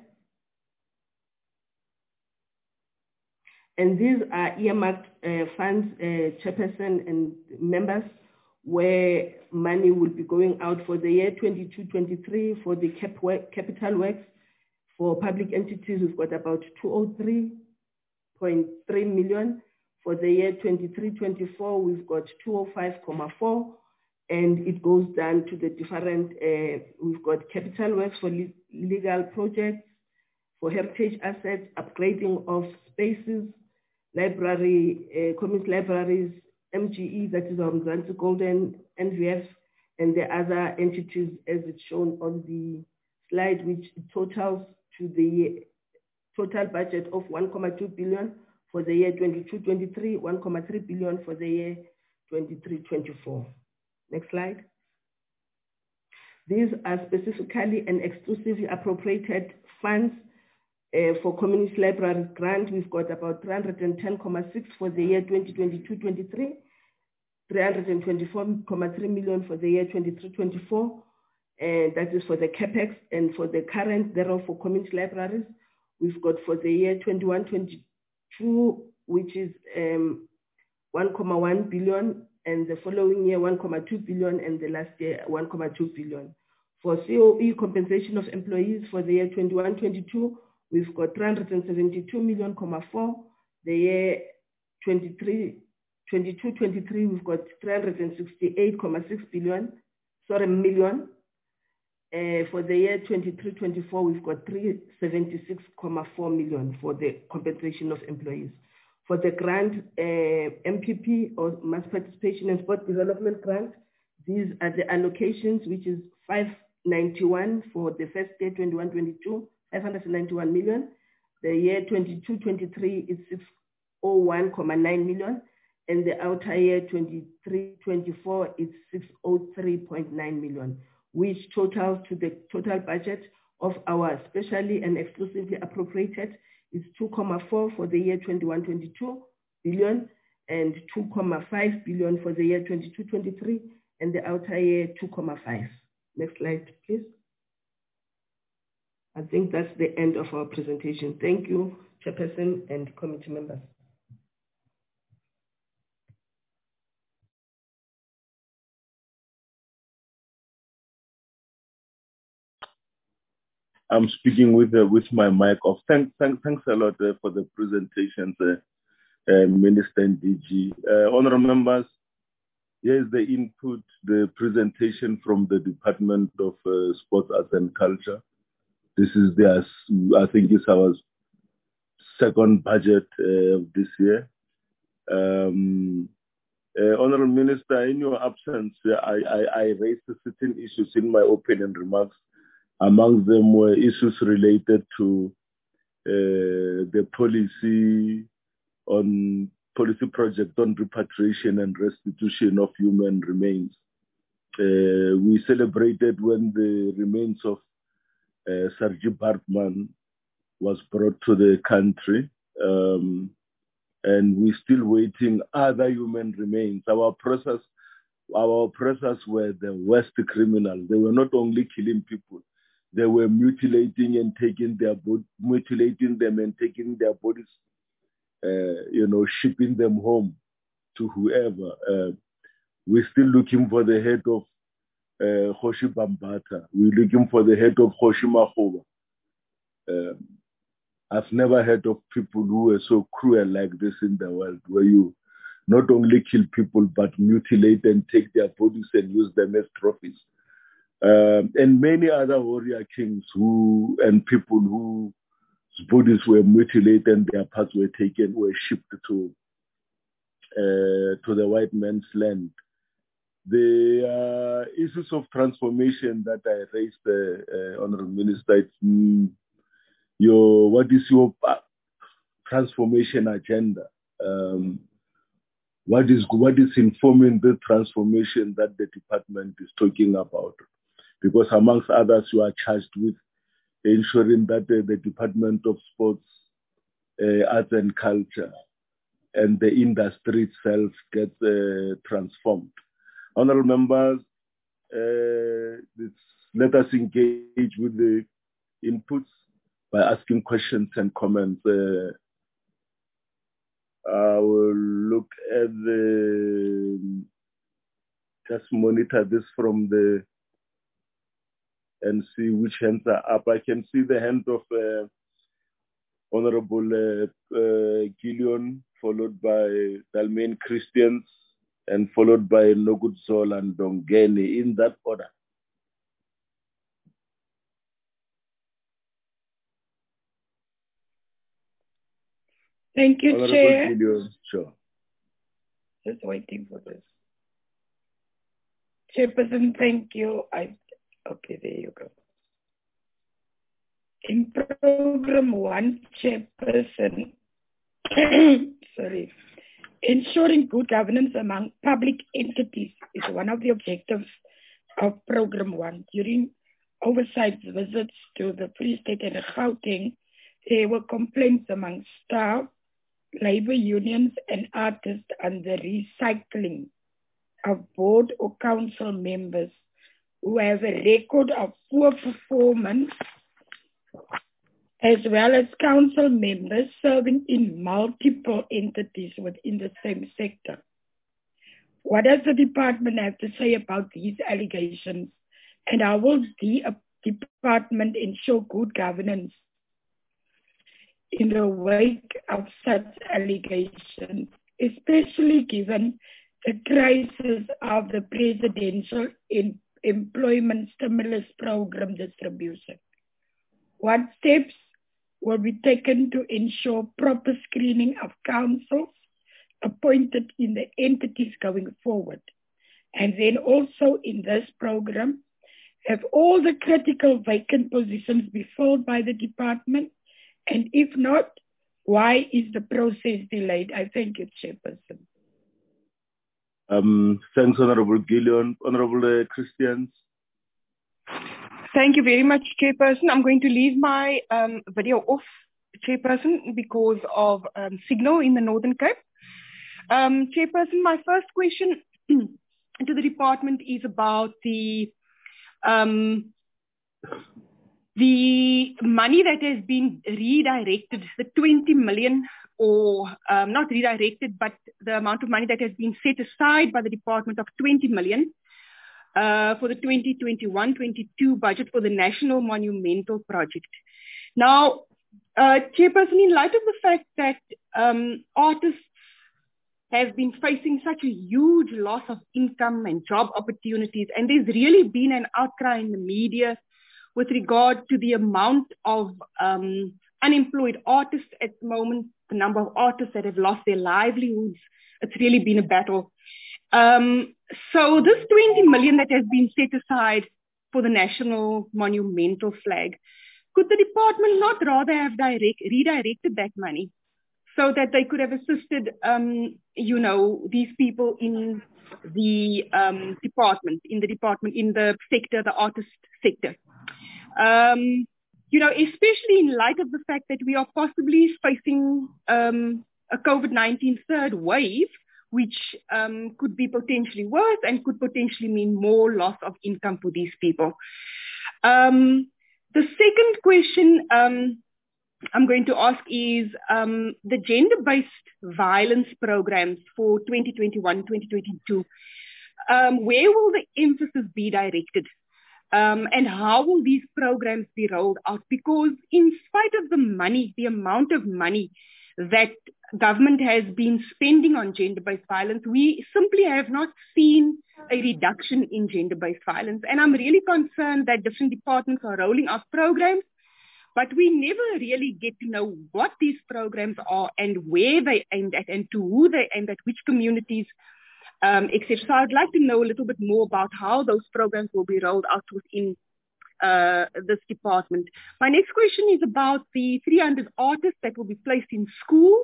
And these are earmarked funds, chairperson and members, where money will be going out for the year 22-23 for the capital works. For public entities, we've got about 203.3 million. For the year 23-24, we've got 205.4, and it goes down to the different, we've got capital works for legal projects, for heritage assets, upgrading of spaces, library, community libraries, MGE, that is Mzansi Golden, NVF, and the other entities as it's shown on the slide, which totals to the total budget of 1.2 billion for the year 22-23, 1.3 billion for the year 23-24. Next slide. These are specifically and exclusively appropriated funds for community libraries grant. We've got about 310.6 for the year 2022-23, 324.3 million for the year 23-24, and that is for the CapEx. And for the current thereof for community libraries, we've got for the year 21-22, which is 1.1 billion, and the following year 1.2 billion, and the last year 1.2 billion. For COE compensation of employees for the year 21-22, we've got 372 million, the year 22-23, we've got 368.6 million. For the year 23-24, we've got 376.4 million for the compensation of employees. For the grant, MPP, or Mass Participation and Sport Development Grant, these are the allocations, which is 591 for the first year 21-22, 591 million. The year 22-23 is 601.9 million, and the outer year 23-24 is 603.9 million, which totals to the total budget of our specially and exclusively appropriated is 2.4 for the year 21-22 billion, and 2.5 billion for the year 22-23, and the outer year 2.5. Next slide, please. I think that's the end of our presentation. Thank you, Chairperson and committee members. I'm speaking with my mic off. Thanks a lot for the presentations, Minister and DG. Honorable members, here is the input, the presentation from the Department of Sports, Arts and Culture. This is I think it's our second budget this year. Honorable Minister, in your absence, I raised certain issues in my opening remarks. Among them were issues related to the policy project on repatriation and restitution of human remains. We celebrated when the remains of Sarji Bartman was brought to the country, and we're still waiting other human remains. Our oppressors were the worst criminals. They were not only killing people, they were mutilating them and taking their bodies, shipping them home to whoever. We're still looking for the head of Kgoshi Bambata. We're looking for the head of Kgoshi Makgoba. I've never heard of people who were so cruel like this in the world, where you not only kill people, but mutilate and take their bodies and use them as trophies. And many other warrior kings and people whose bodies were mutilated and their parts were taken, were shipped to the white man's land. The issues of transformation that I raised, Honorable Minister, what is your transformation agenda? What is informing the transformation that the department is talking about? Because amongst others, you are charged with ensuring that the Department of Sports, Arts and Culture, and the industry itself gets transformed. Honorable members, let us engage with the inputs by asking questions and comments. I will look at just monitor this from and see which hands are up. I can see the hand of Honorable Gillion, followed by Dalmain Christians, and followed by Nogudzol and Dongeni, in that order. Thank you, Honorable Chair. Gillion, sure. Just waiting for this. Chairperson, thank you. Okay, there you go. In program 1, Chairperson, sorry, ensuring good governance among public entities is one of the objectives of program 1. During oversight visits to the Free State and Gauteng, there were complaints among staff, labor unions and artists on the recycling of board or council members who have a record of poor performance, as well as council members serving in multiple entities within the same sector. What does the department have to say about these allegations, and how will the department ensure good governance in the wake of such allegations, especially given the crisis of the presidential employment stimulus program distribution? What steps will be taken to ensure proper screening of councils appointed in the entities going forward? And then also in this program, have all the critical vacant positions been filled by the department? And if not, why is the process delayed? I thank you, Chairperson. Thanks, Honorable Gillion. Honorable Christians. Thank you very much, Chairperson. I'm going to leave my video off, Chairperson, because of signal in the Northern Cape. Chairperson, my first question to the department is about the money that has been redirected, the 20 million, or not redirected, but the amount of money that has been set aside by the department of 20 million for the 2021-22 budget for the National Monumental Project. Now, Chairperson, in light of the fact that artists have been facing such a huge loss of income and job opportunities, and there's really been an outcry in the media with regard to the amount of unemployed artists at the moment, the number of artists that have lost their livelihoods. It's really been a battle. So this 20 million that has been set aside for the National Monumental Flag, could the department not rather have redirected that money so that they could have assisted, these people in the department, in the sector, the artist sector? Especially in light of the fact that we are possibly facing a COVID-19 third wave, which could be potentially worse and could potentially mean more loss of income for these people. The second question I'm going to ask is the gender-based violence programs for 2021-2022. Where will the emphasis be directed? And how will these programs be rolled out? Because in spite of the money, the amount of money that government has been spending on gender-based violence, we simply have not seen a reduction in gender-based violence. And I'm really concerned that different departments are rolling out programs, but we never really get to know what these programs are and where they aimed at and to who they aimed at, which communities, etc. So I'd like to know a little bit more about how those programs will be rolled out within this department. My next question is about the 300 artists that will be placed in schools.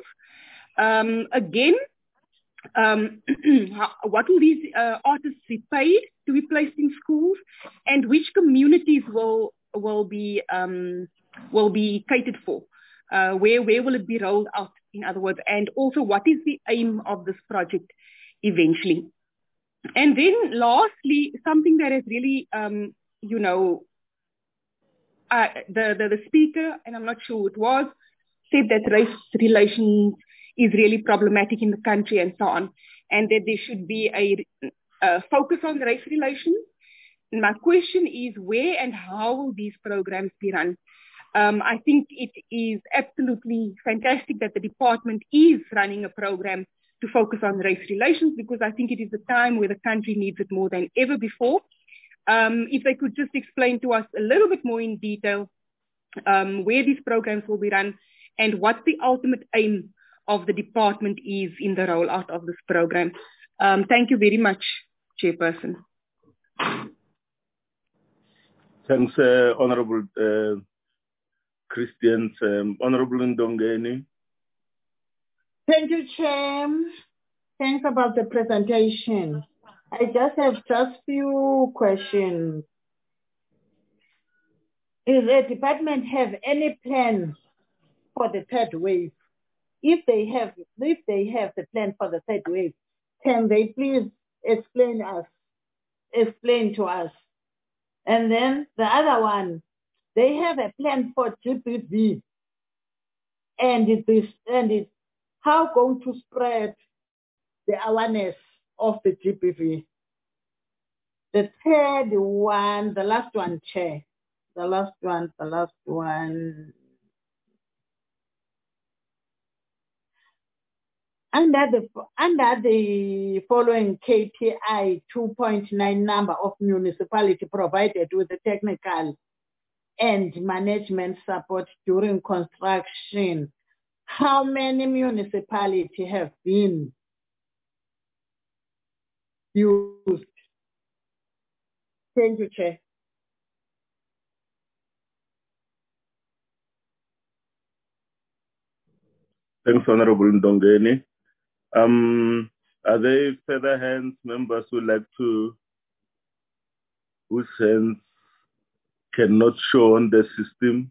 What will these artists be paid to be placed in schools, and which communities will be catered for? Where will it be rolled out, in other words? And also, what is the aim of this project eventually? And then lastly, something that has really, the speaker, and I'm not sure who it was, said that race relations is really problematic in the country and so on, and that there should be a focus on race relations. And my question is, where and how will these programs be run? I think it is absolutely fantastic that the department is running a program to focus on race relations, because I think it is a time where the country needs it more than ever before. If they could just explain to us a little bit more in detail where these programs will be run and what the ultimate aim of the department is in the rollout of this program. Thank you very much, Chairperson. Thanks, Honorable Christians. Honorable Ndongeni. Thank you, Chair. Thanks about the presentation. I just have few questions. Does the department have any plans for the third wave? If they have the plan for the third wave, can they please explain to us? And then the other one, they have a plan for GBV, and how going to spread the awareness of the GBV. The third one, the last one, Chair. The last one. Under the following KPI 2.9 number of municipality provided with the technical and management support during construction, how many municipalities have been used? Thank you, Chair. Thanks, Honorable Ndongeni. Are there further hands, members who like to, whose hands cannot show on the system?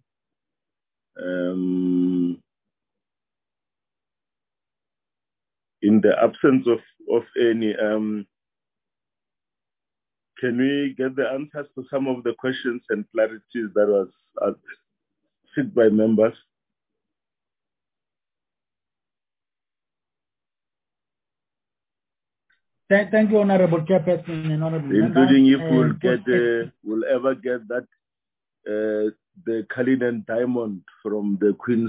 In the absence of any, can we get the answers to some of the questions and clarities that was asked by members? Thank you, Honorable Chairperson and Honorable Including members. If we'll ever get that the Cullinan diamond from the Queen's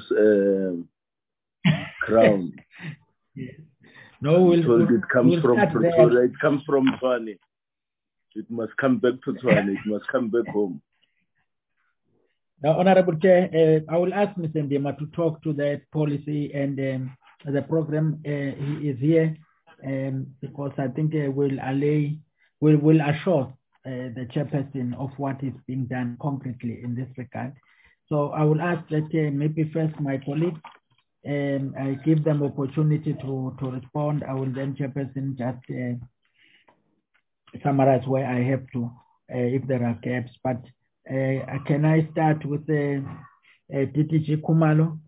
crown. Yes. No, it comes from Pretoria. It comes from Tshwane. It must come back to Tshwane. It must come back home. Now, Honorable Chair, I will ask Mr. Ndima to talk to the policy and the program. He is here because I think will assure the chairperson of what is being done concretely in this regard. So I will ask that maybe first my colleagues, I give them opportunity to respond. I will then, chairperson, just summarize where I have to, if there are gaps. But can I start with DTG Khumalo?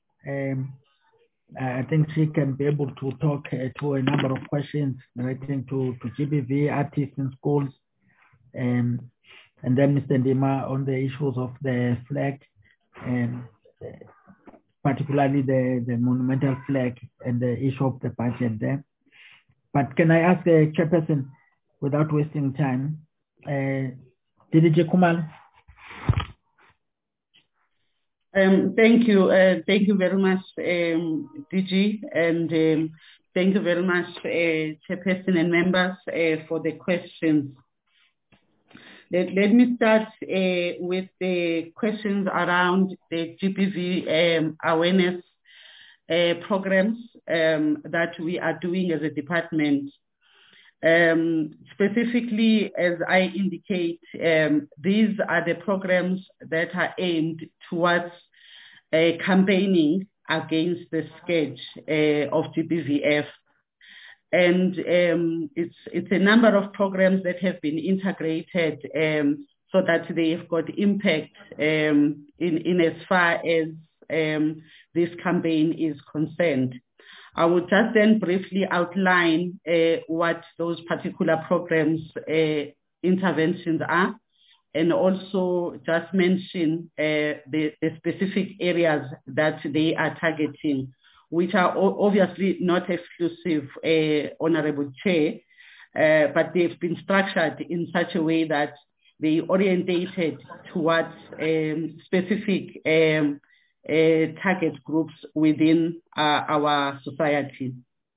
I think she can be able to talk to a number of questions relating to GBV, artists in schools, And then Mr. Ndima on the issues of the flag, and particularly the monumental flag and the issue of the budget there. But can I ask the chairperson, without wasting time, DDG Kumal? Thank you very much, DG, and thank you very much, chairperson and members, for the questions. Let me start with the questions around the GBV awareness programs that we are doing as a department. Specifically, as I indicate, these are the programs that are aimed towards campaigning against the scourge of GBVF. And it's a number of programs that have been integrated so that they've got impact in as far as this campaign is concerned. I would just then briefly outline what those particular programs interventions are, and also just mention the specific areas that they are targeting, which are obviously not exclusive, Honorable Chair, but they've been structured in such a way that they orientated towards specific target groups within our society.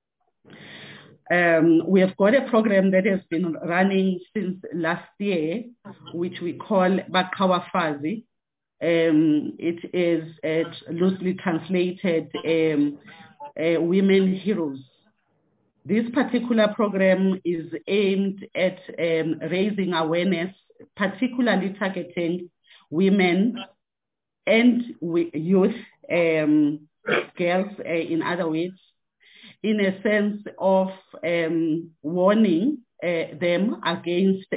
We have got a program that has been running since last year, which we call Bakawafazi. It is loosely translated Women Heroes. This particular program is aimed at raising awareness, particularly targeting women and youth, girls, in other words, in a sense of warning them against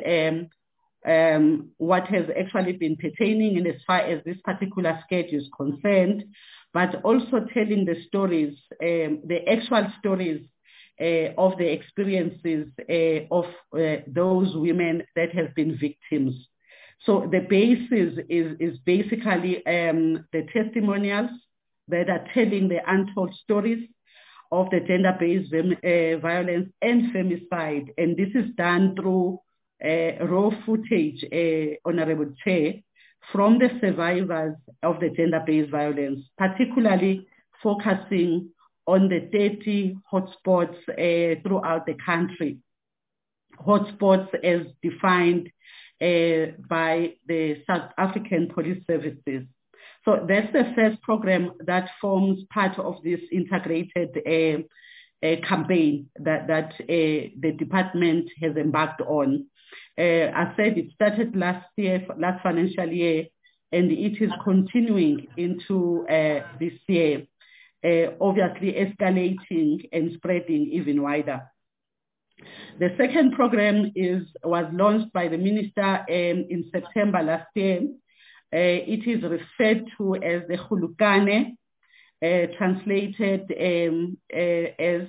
what has actually been pertaining in as far as this particular scourge is concerned, but also telling the stories, the actual stories of the experiences of those women that have been victims. So the basis is basically the testimonials that are telling the untold stories of the gender-based violence and femicide. And this is done through raw footage, Honorable Chair, from the survivors of the gender-based violence, particularly focusing on the 30 hotspots throughout the country. Hotspots as defined by the South African Police Services. So that's the first program that forms part of this integrated campaign that the department has embarked on. I said it started last financial year, and it is continuing into this year, obviously escalating and spreading even wider. The second program was launched by the minister in September last year. It is referred to as the Khulukane, translated as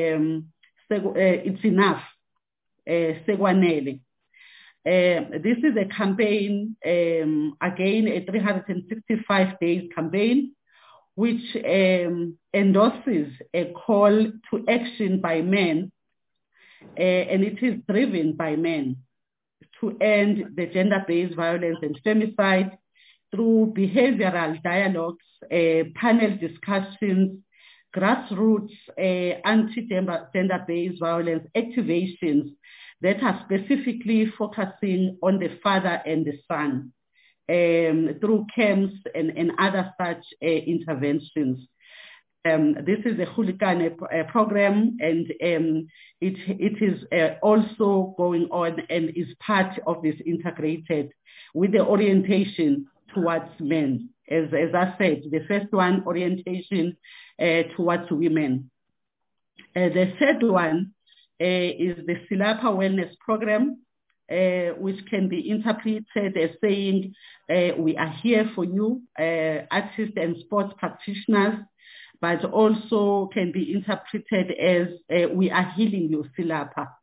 it's enough, Segwanele. This is a campaign, again, a 365 days campaign, which endorses a call to action by men, and it is driven by men to end the gender-based violence and femicide through behavioral dialogues, panel discussions, grassroots anti-gender-based violence activations that are specifically focusing on the father and the son through camps and other such interventions. This is a Khulukane program, and it is also going on and is part of this integrated with the orientation towards men. As I said, the first one, orientation towards women. The third one is the Silapa Wellness Program, which can be interpreted as saying, we are here for you, artists and sports practitioners, but also can be interpreted as we are healing you, Silapa.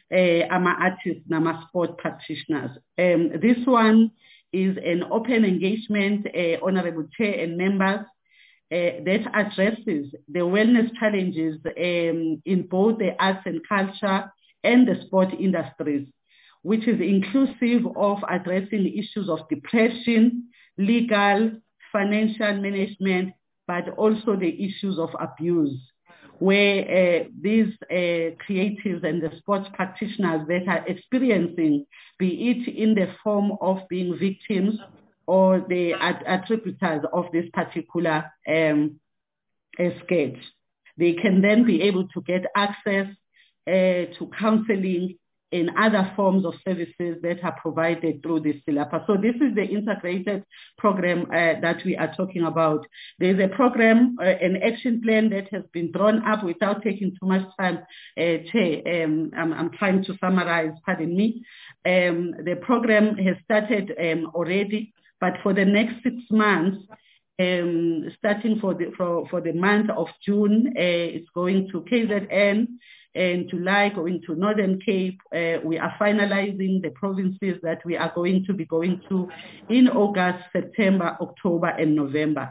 artists, sport practitioners. This one is an open engagement, Honorable Chair and members, that addresses the wellness challenges in both the arts and culture and the sport industries, which is inclusive of addressing issues of depression, legal, financial management, but also the issues of abuse, where these creatives and the sports practitioners that are experiencing, be it in the form of being victims or the attributors of this particular sketch. They can then be able to get access to counseling and other forms of services that are provided through this syllabus. So this is the integrated program that we are talking about. There's a program, an action plan that has been drawn up without taking too much time. Chair, I'm trying to summarize, pardon me. The program has started already, but for the next 6 months, starting for the month of June, it's going to KZN, and July going to Northern Cape. We are finalizing the provinces that we are going to be going to in August, September, October, and November.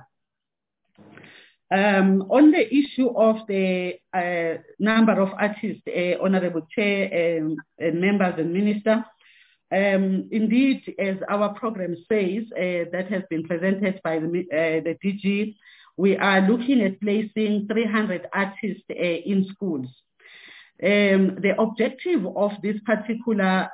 On the issue of the number of artists, Honorable Chair and members and Minister, indeed, as our program says, that has been presented by the DG, we are looking at placing 300 artists in schools. The objective of this particular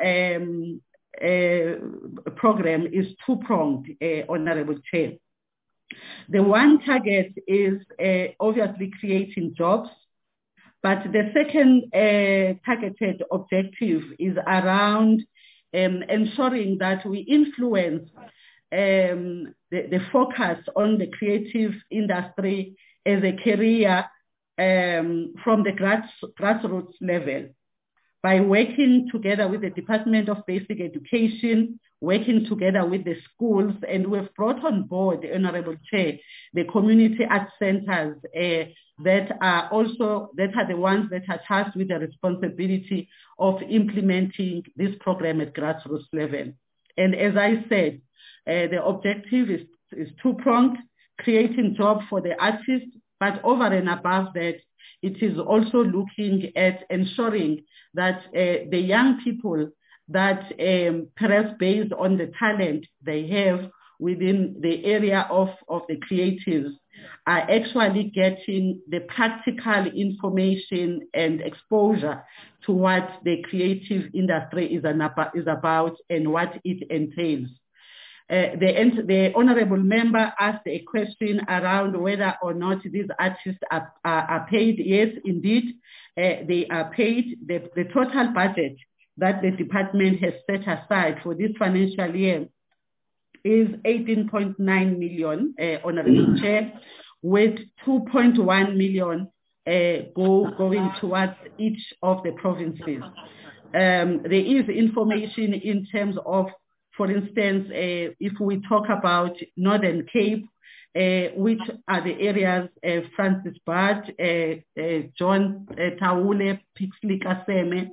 program is two-pronged, Honorable Chair. The one target is obviously creating jobs, but the second targeted objective is around ensuring that we influence the focus on the creative industry as a career from the grassroots level, by working together with the Department of Basic Education, working together with the schools, and we've brought on board, Honorable Chair, the community arts centers that are the ones that are tasked with the responsibility of implementing this program at grassroots level. And as I said, the objective is two-pronged, creating jobs for the artists, but over and above that, it is also looking at ensuring that the young people that perhaps based on the talent they have within the area of the creatives are actually getting the practical information and exposure to what the creative industry is about and what it entails. The honorable member asked a question around whether or not these artists are paid. Yes, indeed, they are paid. The total budget that the department has set aside for this financial year is 18.9 million, Honorable Chair, with 2.1 million going towards each of the provinces. There is information in terms of, for instance, if we talk about Northern Cape, which are the areas Francis Bart, John Taule, Pixley Kaseme,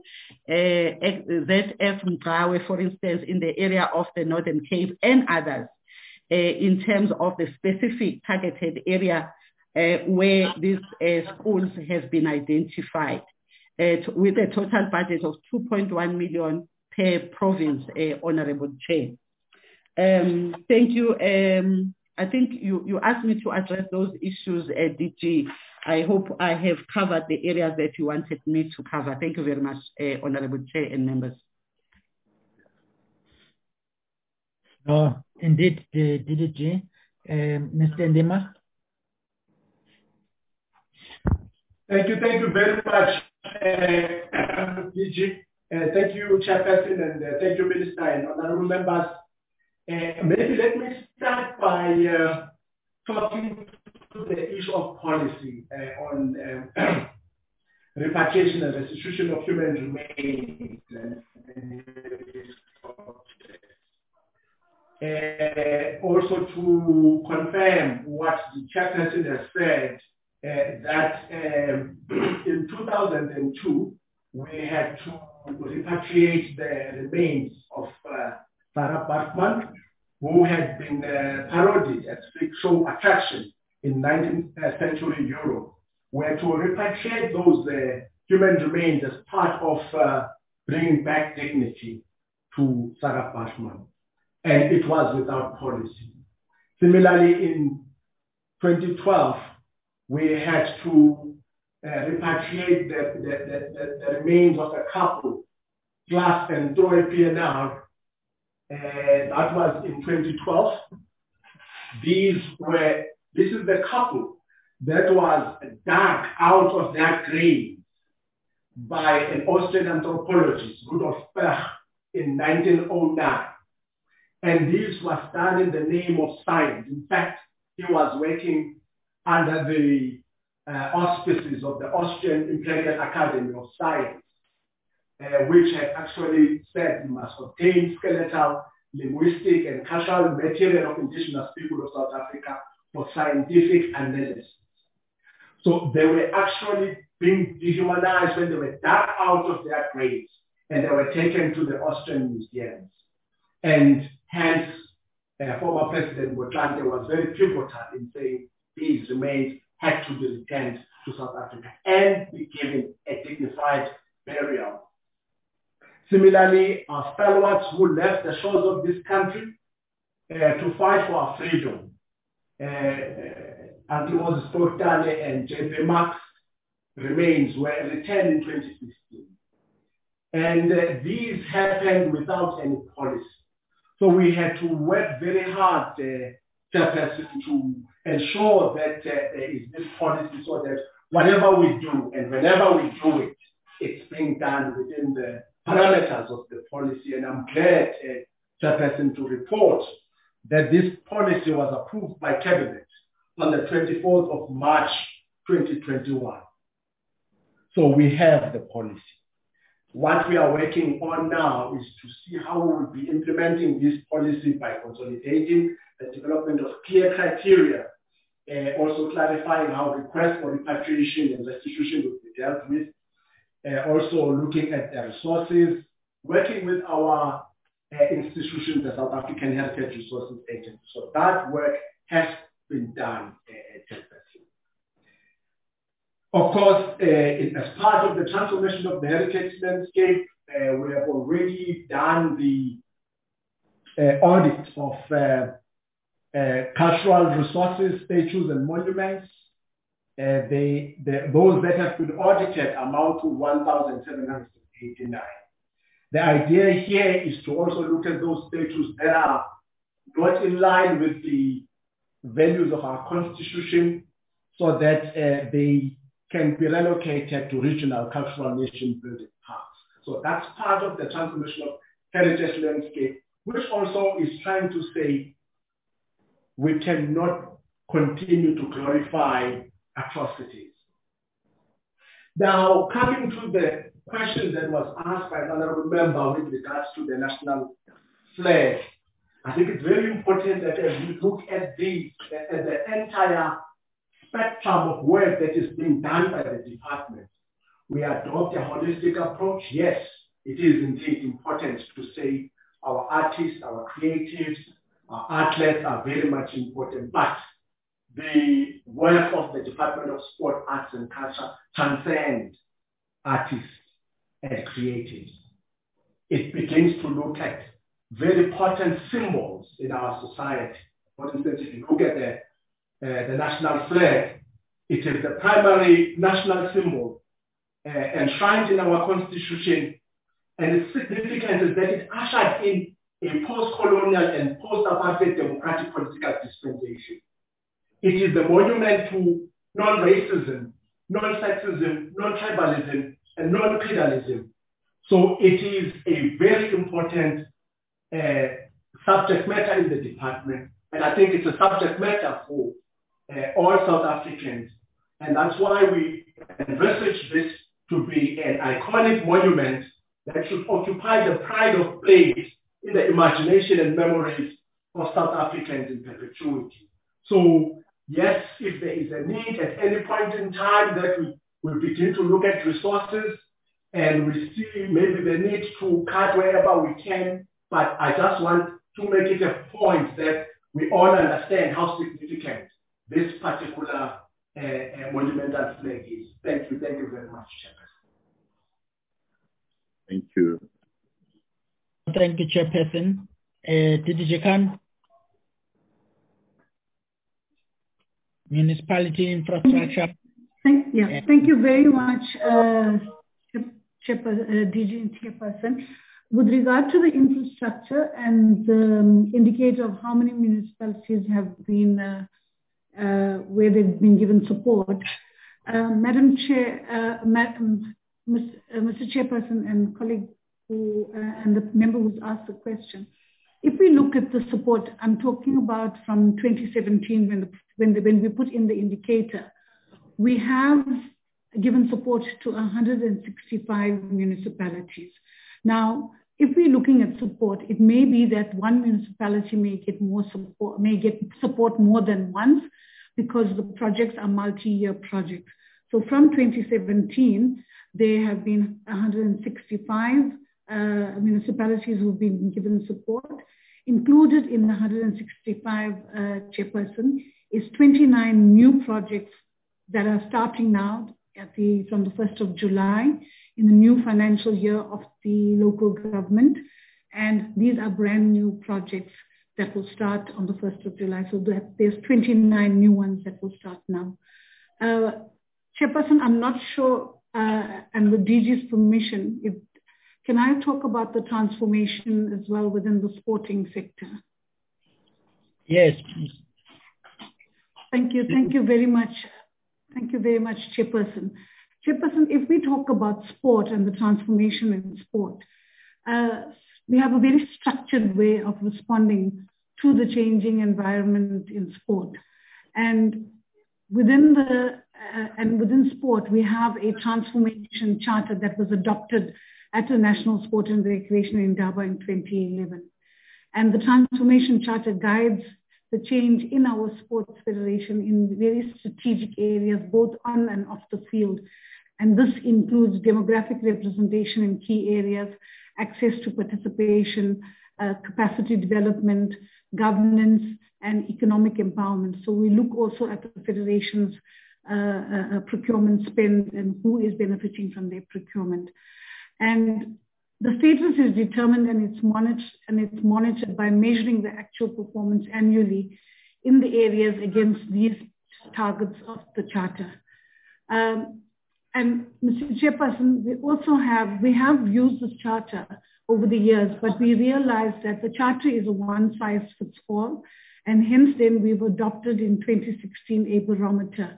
ZF Mkawe, for instance, in the area of the Northern Cape and others, in terms of the specific targeted area where these schools have been identified, with a total budget of 2.1 million per province, Honorable Chair. Thank you. I think you asked me to address those issues, DG. I hope I have covered the areas that you wanted me to cover. Thank you very much, Honorable Chair and members. Indeed, DDG. Mr. Ndima. Thank you very much, DG. Thank you, Chairperson, and thank you, Minister and honorable members. Maybe let me start by talking to the issue of policy on repatriation and restitution of human remains. Also to confirm what the Chairperson has said, that in 2002, we had to repatriate the remains of Sarah Baartman, who had been parodied as freak show attraction in 19th century Europe. We had to repatriate those human remains as part of bringing back dignity to Sarah Baartman. And it was without policy. Similarly, in 2012, we had to repatriate the remains of a couple, Glass and Troy PNR. That was in 2012. This is the couple that was dug out of their grave by an Austrian anthropologist, Rudolf Berg, in 1909. And this was done in the name of science. In fact, he was working under the auspices of the Austrian Imperial Academy of Science, which had actually said you must obtain skeletal, linguistic, and cultural material of indigenous people of South Africa for scientific analysis. So they were actually being dehumanized when they were dug out of their graves and they were taken to the Austrian museums. And hence, former President Motlanthe was very pivotal in saying these remains had to be returned to South Africa and be given a dignified burial. Similarly, our stalwarts who left the shores of this country to fight for our freedom, Auntie Moses Portale and J.P. Marx remains were returned in 2016. And these happened without any policy. So we had to work very hard, Chairperson, to ensure that there is this policy so that whatever we do and whenever we do it, it's being done within the parameters of the policy. And I'm glad, Chairperson, to report that this policy was approved by Cabinet on the 24th of March 2021. So we have the policy. What we are working on now is to see how we will be implementing this policy by consolidating the development of clear criteria, also clarifying how requests for repatriation and restitution will be dealt with, also looking at the resources, working with our institutions, the South African Heritage Resources Agency. So that work has been done at Chairperson. Of course, as part of the transformation of the heritage landscape, we have already done the audit of cultural resources, statues, and monuments. Those that have been audited amount to 1,789. The idea here is to also look at those statues that are not in line with the values of our constitution so that they can be relocated to regional cultural nation building parks. So that's part of the transformation of heritage landscape, which also is trying to say we cannot continue to glorify atrocities. Now, coming to the question that was asked by an honorable member with regards to the national flag, I think it's very important that as we look at the entire spectrum of work that is being done by the department, we adopt a holistic approach. Yes, it is indeed important to say our artists, our creatives, our athletes are very much important, but the work of the Department of Sport, Arts and Culture transcends artists and creatives. It begins to look at very potent symbols in our society. For instance, if you look at the national flag, it is the primary national symbol enshrined in our constitution, and its significance is that it ushered in a post-colonial and post-apartheid democratic political dispensation. It is the monument to non-racism, non-sexism, non-tribalism, and non-creedalism. So it is a very important subject matter in the department, and I think it's a subject matter for all South Africans, and that's why we envisage this to be an iconic monument that should occupy the pride of place in the imagination and memories of South Africans in perpetuity. So yes, if there is a need at any point in time that we will begin to look at resources, and we see maybe the need to cut wherever we can, but I just want to make it a point that we all understand how significant this particular monumental flag is. Thank you very much, Chairperson. Thank you. Thank you, Chairperson. DDJ Khan, Municipality Infrastructure. Thank you very much, DG Chairperson. With regard to the infrastructure and the indicator of how many municipalities have been, where they've been given support, Madam Chair, Mr. Chairperson and colleague who, and the member who's asked the question, if we look at the support, I'm talking about from 2017 when we put in the indicator, we have given support to 165 municipalities. Now, if we're looking at support, it may be that one municipality may get more support, may get support more than once because the projects are multi-year projects. So from 2017, there have been 165 municipalities who've been given support. Included in the 165 chairperson is 29 new projects that are starting now from the 1st of July in the new financial year of the local government. And these are brand new projects that will start on the 1st of July. So there's 29 new ones that will start now. Chairperson, I'm not sure, and with DG's permission, can I talk about the transformation as well within the sporting sector? Yes. Thank you. Thank you very much. Thank you very much, Chairperson. Chairperson, if we talk about sport and the transformation in sport, we have a very structured way of responding to the changing environment in sport. And within sport, we have a transformation charter that was adopted at the National Sport and Recreation in Indaba in 2011. And the transformation charter guides the change in our sports federation in very strategic areas, both on and off the field. And this includes demographic representation in key areas, access to participation, capacity development, governance, and economic empowerment. So we look also at the federation's procurement spend and who is benefiting from their procurement. And the status is determined and it's monitored by measuring the actual performance annually in the areas against these targets of the charter. And Mr. Chairperson, we have used this charter over the years, but we realized that the charter is a one-size-fits-all, and hence then we've adopted in 2016 a barometer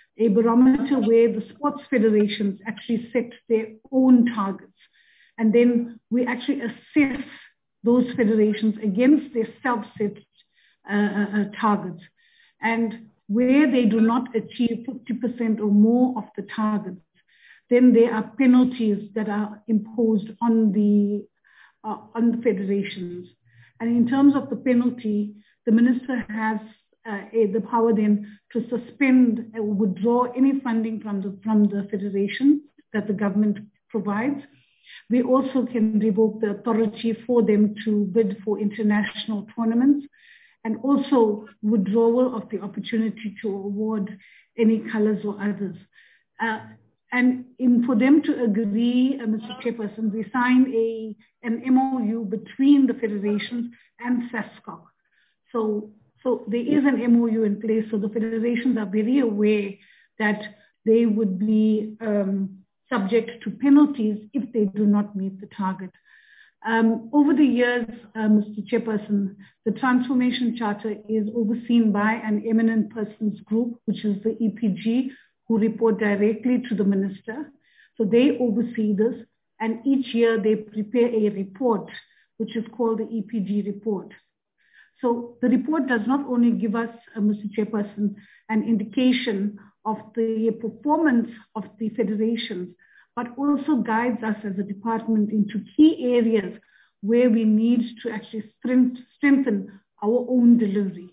where the sports federations actually set their own targets. And then we actually assess those federations against their self-set targets. And where they do not achieve 50% or more of the targets, then there are penalties that are imposed on the federations. And in terms of the penalty, the minister has the power then to suspend or withdraw any funding from the federation that the government provides. We also can revoke the authority for them to bid for international tournaments, and also withdrawal of the opportunity to award any colors or others. And for them to agree, Mr. Chairperson, we signed an MOU between the federations and SASCOC. So there is an MOU in place, so the federations are very aware that they would be subject to penalties if they do not meet the target. Over the years, Mr. Chairperson, the Transformation Charter is overseen by an eminent persons group, which is the EPG, who report directly to the minister. So they oversee this, and each year they prepare a report, which is called the EPG report. So the report does not only give us, Mr. Chairperson, an indication of the performance of the federations, but also guides us as a department into key areas where we need to actually strengthen our own delivery.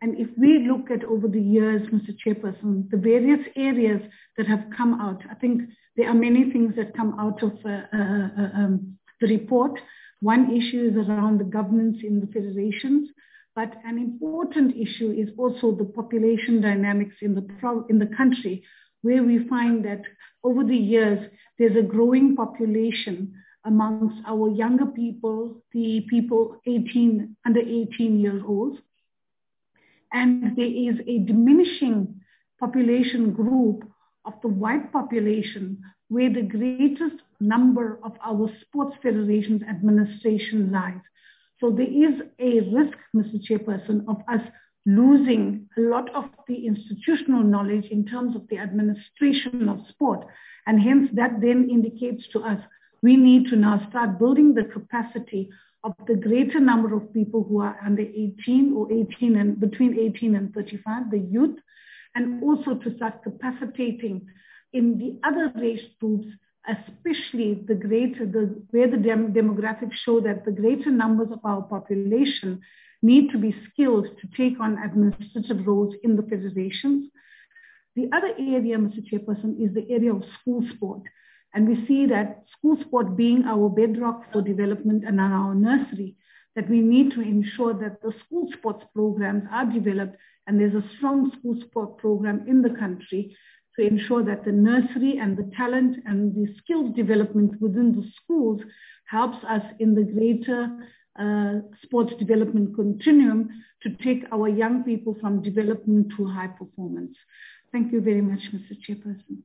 And if we look at over the years, Mr. Chairperson, the various areas that have come out, I think there are many things that come out of the report. One issue is around the governance in the federations, but an important issue is also the population dynamics in the country, where we find that over the years, there's a growing population amongst our younger people, the people under 18 years old. And there is a diminishing population group of the white population where the greatest number of our sports federations administration lies. So there is a risk, Mr. Chairperson, of us losing a lot of the institutional knowledge in terms of the administration of sport. And hence that then indicates to us we need to now start building the capacity of the greater number of people who are under 18 or 18 and between 18 and 35, the youth, and also to start capacitating in the other race groups, especially where the demographics show that the greater numbers of our population need to be skilled to take on administrative roles in the federations. The other area, Mr. Chairperson, is the area of school sport. And we see that school sport being our bedrock for development and our nursery, that we need to ensure that the school sports programs are developed and there's a strong school sport program in the country to ensure that the nursery and the talent and the skills development within the schools helps us in the greater sports development continuum to take our young people from development to high performance. Thank you very much, Mr. Chairperson.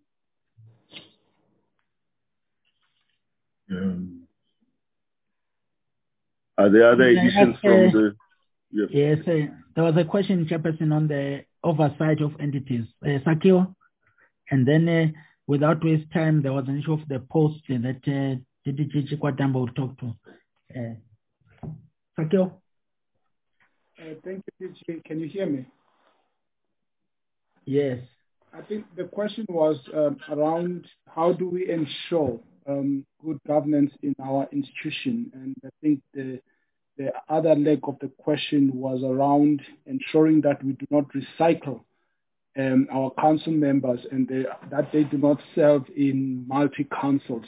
Are there other additions from the... Yes, there was a question, Chairperson, on the oversight of entities. Sakio, and then without waste time, there was an issue of the post that Didi Kwatambo will talk to. Sakio? Thank you, DJ. Can you hear me? Yes. I think the question was around how do we ensure good governance in our institution, and I think the other leg of the question was around ensuring that we do not recycle our council members and that they do not serve in multi-councils.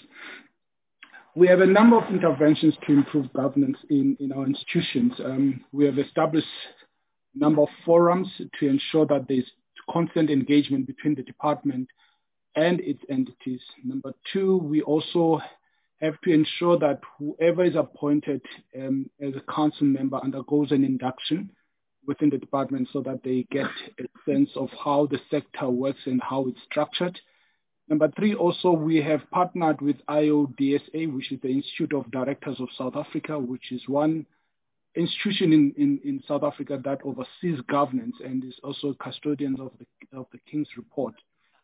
We have a number of interventions to improve governance in our institutions. We have established a number of forums to ensure that there's constant engagement between the department and its entities. Number two, we also have to ensure that whoever is appointed as a council member undergoes an induction within the department so that they get a sense of how the sector works and how it's structured. Number three, also we have partnered with IODSA, which is the Institute of Directors of South Africa, which is one institution in South Africa that oversees governance and is also custodians of the King's Report.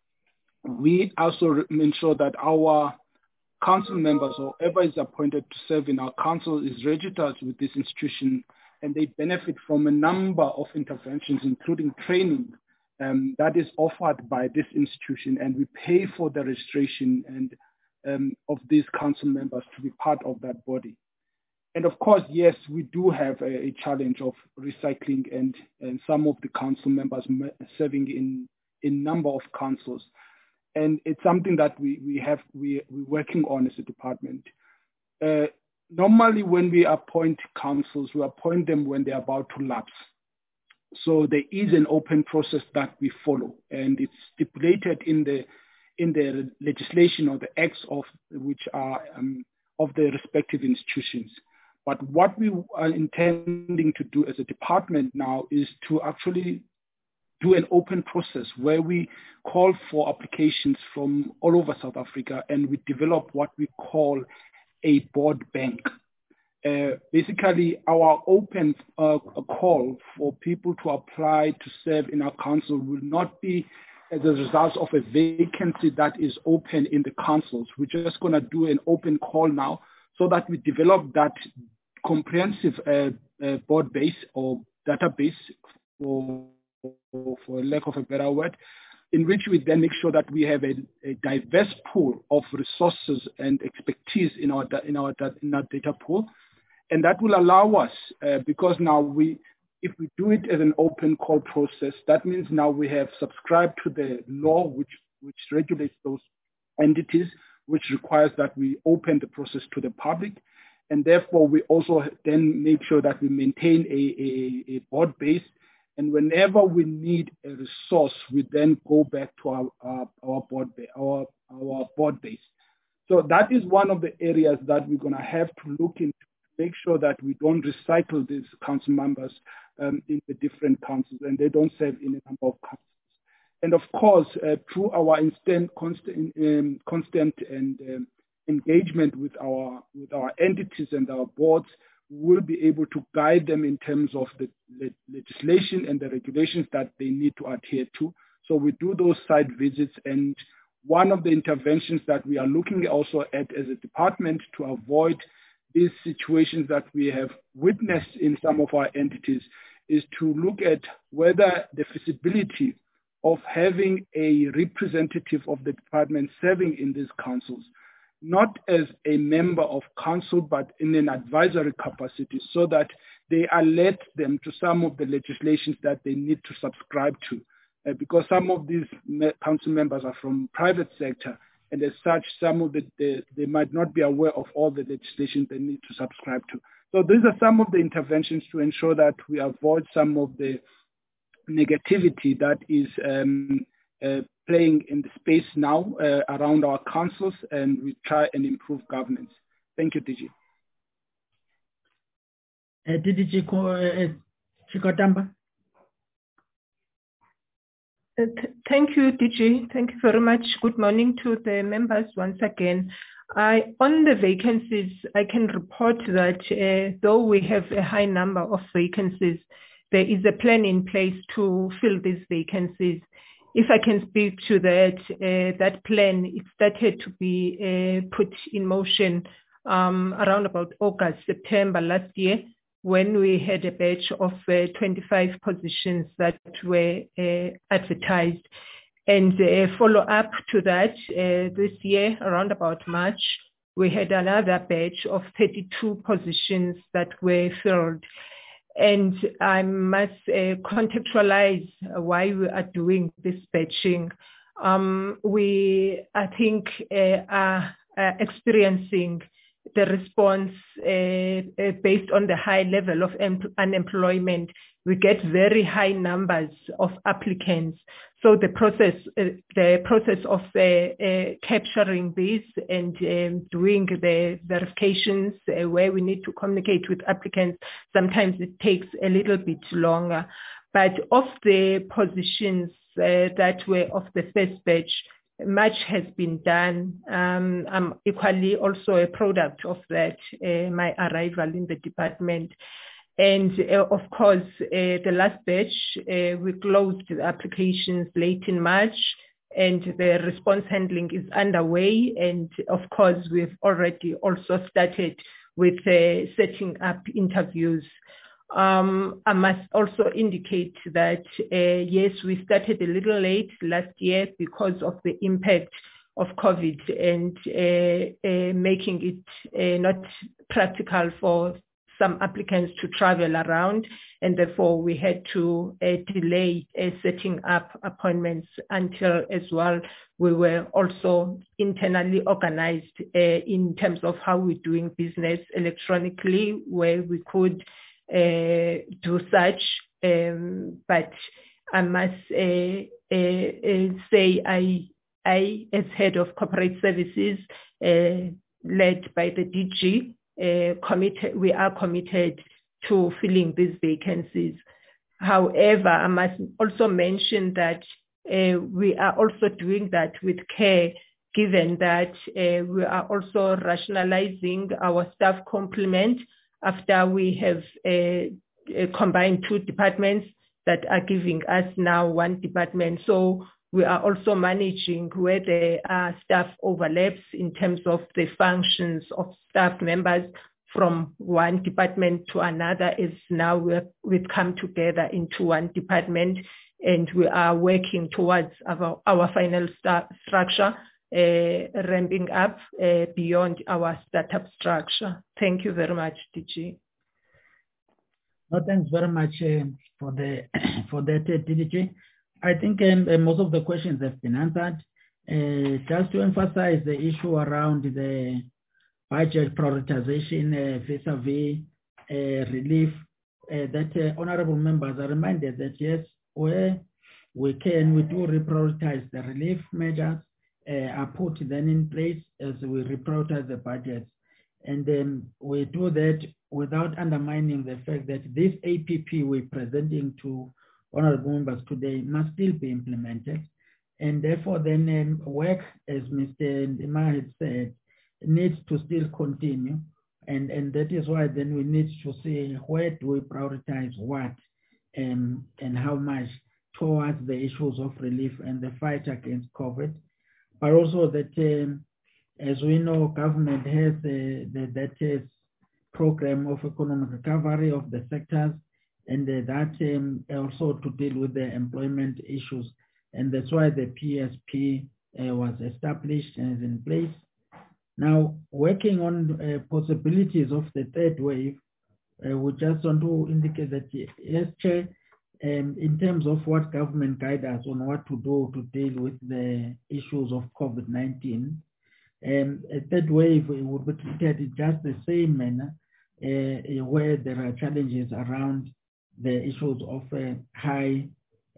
We also ensure that our council members or whoever is appointed to serve in our council is registered with this institution, and they benefit from a number of interventions, including training that is offered by this institution, and we pay for the registration and of these council members to be part of that body. And of course, yes, we do have a challenge of recycling and some of the council members serving in number of councils. And it's something that we're working on as a department. Normally, when we appoint councils, we appoint them when they're about to lapse. So there is an open process that we follow, and it's stipulated in the legislation or the acts of which are of the respective institutions. But what we are intending to do as a department now is to actually do an open process where we call for applications from all over South Africa, and we develop what we call a board bank. Basically, our open call for people to apply to serve in our council will not be as a result of a vacancy that is open in the councils. We're just going to do an open call now so that we develop that comprehensive board base or database, for lack of a better word, in which we then make sure that we have a diverse pool of resources and expertise in our data pool. And that will allow us, because now we if we do it as an open call process, that means now we have subscribed to the law which regulates those entities, which requires that we open the process to the public. And therefore, we also then make sure that we maintain a board base. And whenever we need a resource, we then go back to our board base. So that is one of the areas that we're going to have to look into, to make sure that we don't recycle these council members in the different councils, and they don't serve in a number of councils. And of course, through our constant engagement with our entities and our boards, we'll be able to guide them in terms of the legislation and the regulations that they need to adhere to. So we do those site visits, and one of the interventions that we are looking also at as a department to avoid these situations that we have witnessed in some of our entities is to look at whether the feasibility of having a representative of the department serving in these councils, not as a member of council, but in an advisory capacity, so that they alert them to some of the legislations that they need to subscribe to. Because some of these council members are from private sector, and as such, some of they might not be aware of all the legislation they need to subscribe to. So these are some of the interventions to ensure that we avoid some of the negativity that is playing in the space now around our councils, and we try and improve governance. Thank you, DG. DG Chikotamba. Thank you, DG. Thank you very much. Good morning to the members once again. On the vacancies, I can report that though we have a high number of vacancies, there is a plan in place to fill these vacancies. If I can speak to that, that plan, it started to be put in motion around about August, September last year, when we had a batch of 25 positions that were advertised. And follow up to that, this year, around about March, we had another batch of 32 positions that were filled. And I must contextualize why we are doing this batching. We, I think, are experiencing the response based on the high level of unemployment. We get very high numbers of applicants. So the process of capturing this and doing the verifications where we need to communicate with applicants, sometimes it takes a little bit longer. But of the positions that were of the first batch, much has been done. I'm equally also a product of that, my arrival in the department. And of course, the last batch, we closed the applications late in March, and the response handling is underway. And of course, we've already also started with setting up interviews. I must also indicate that, yes, we started a little late last year because of the impact of COVID and making it not practical for some applicants to travel around, and therefore we had to delay setting up appointments until as well we were also internally organized in terms of how we're doing business electronically, where we could do such. But I must say I as head of corporate services led by the DG, we are committed to filling these vacancies. However, I must also mention that we are also doing that with care, given that we are also rationalizing our staff complement after we have combined two departments that are giving us now one department. So we are also managing where there are staff overlaps in terms of the functions of staff members from one department to another, as now we've come together into one department, and we are working towards our final structure, ramping up beyond our startup structure. Thank you very much, DG. No, thanks very much for the for that, DDG. I think most of the questions have been answered. Just to emphasize the issue around the budget prioritization vis-a-vis relief, that honorable members are reminded that yes, where we can, we do reprioritize the relief measures, are put then in place as we reprioritize the budgets. And then we do that without undermining the fact that this APP we're presenting to honorable members today must still be implemented. And therefore then work, as Mr. Ndima had said, needs to still continue. And that is why then we need to see where do we prioritize what and how much towards the issues of relief and the fight against COVID. But also that, as we know, government has that program of economic recovery of the sectors, and that also to deal with the employment issues. And that's why the PSP was established and is in place. Now, working on possibilities of the third wave, we just want to indicate that, yes, Chair, in terms of what government guide us on what to do to deal with the issues of COVID-19, a third wave would be treated in just the same manner where there are challenges around the issues of high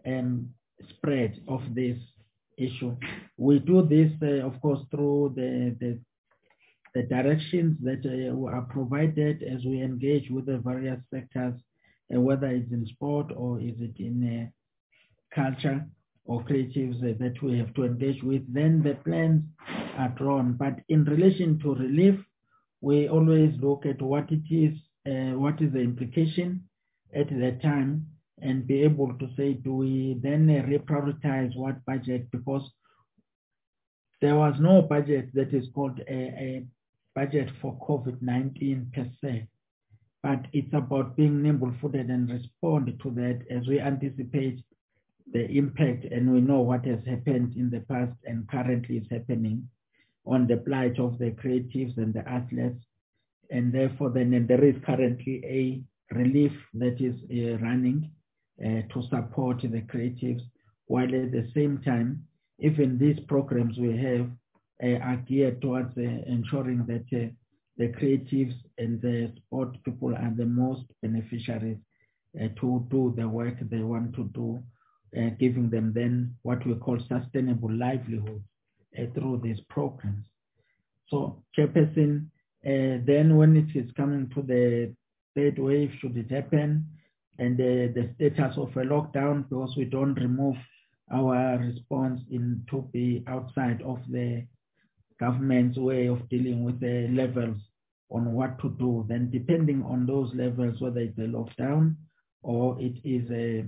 spread of this issue. We do this, of course, through the directions that are provided as we engage with the various sectors, whether it's in sport or is it in culture or creatives that we have to engage with. Then the plans are drawn. But in relation to relief, we always look at what it is, what is the implication at that time, and be able to say, do we then reprioritize what budget? Because there was no budget that is called a budget for COVID-19 per se, but it's about being nimble-footed and respond to that as we anticipate the impact, and we know what has happened in the past and currently is happening on the plight of the creatives and the athletes. And therefore then there is currently a relief that is running to support the creatives, while at the same time, even these programs we have are geared towards ensuring that the creatives and the sport people are the most beneficiaries to do the work they want to do, giving them then what we call sustainable livelihood through these programs. So, Chairperson, then when it is coming to the third wave, should it happen, and the status of a lockdown, because we don't remove our response to be outside of the government's way of dealing with the levels on what to do, then depending on those levels, whether it's a lockdown or it is a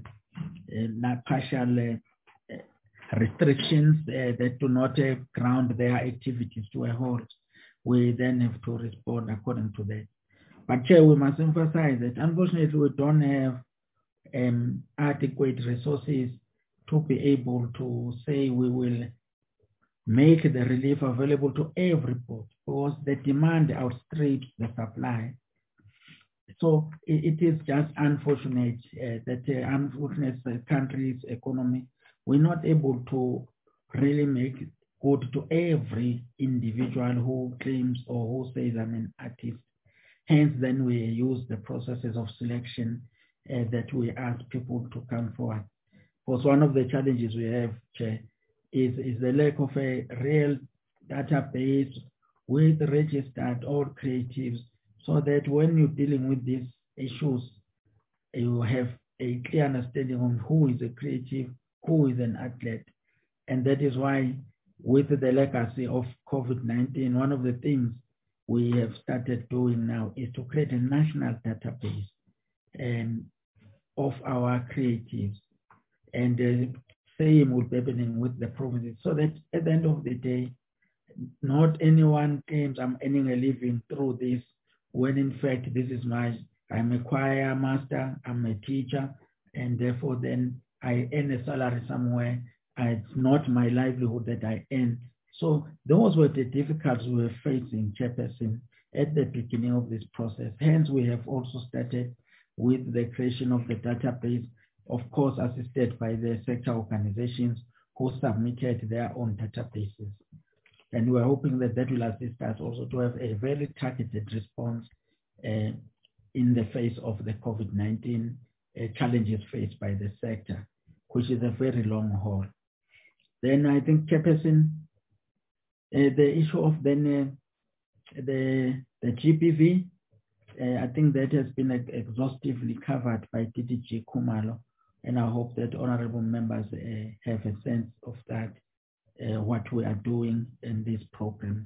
partial restrictions that do not ground their activities to a halt, we then have to respond according to that. But Chair, we must emphasize that unfortunately we don't have adequate resources to be able to say we will make the relief available to every port, because the demand outstrips the supply. So it is just unfortunate that unfortunate the country's economy, we're not able to really make good to every individual who claims or who says I'm an artist. Hence, then we use the processes of selection that we ask people to come forward. Because one of the challenges we have, Chair, is the lack of a real database with registered all creatives, so that when you're dealing with these issues, you have a clear understanding on who is a creative, who is an athlete. And that is why with the legacy of COVID-19, one of the things we have started doing now is to create a national database of our creatives. And the same will be happening with the provinces, so that at the end of the day, not anyone claims I'm earning a living through this, when in fact this is I'm a choir master, I'm a teacher, and therefore then I earn a salary somewhere. It's not my livelihood that I earn. So those were the difficulties we were facing, Chairperson, at the beginning of this process. Hence, we have also started with the creation of the database, of course assisted by the sector organizations who submitted their own databases. And we're hoping that that will assist us also to have a very targeted response in the face of the COVID-19 challenges faced by the sector, which is a very long haul. Then I think, Chairperson, the issue of then the GBV, I think that has been exhaustively covered by DDG Khumalo, and I hope that honorable members have a sense of that, what we are doing in these programs.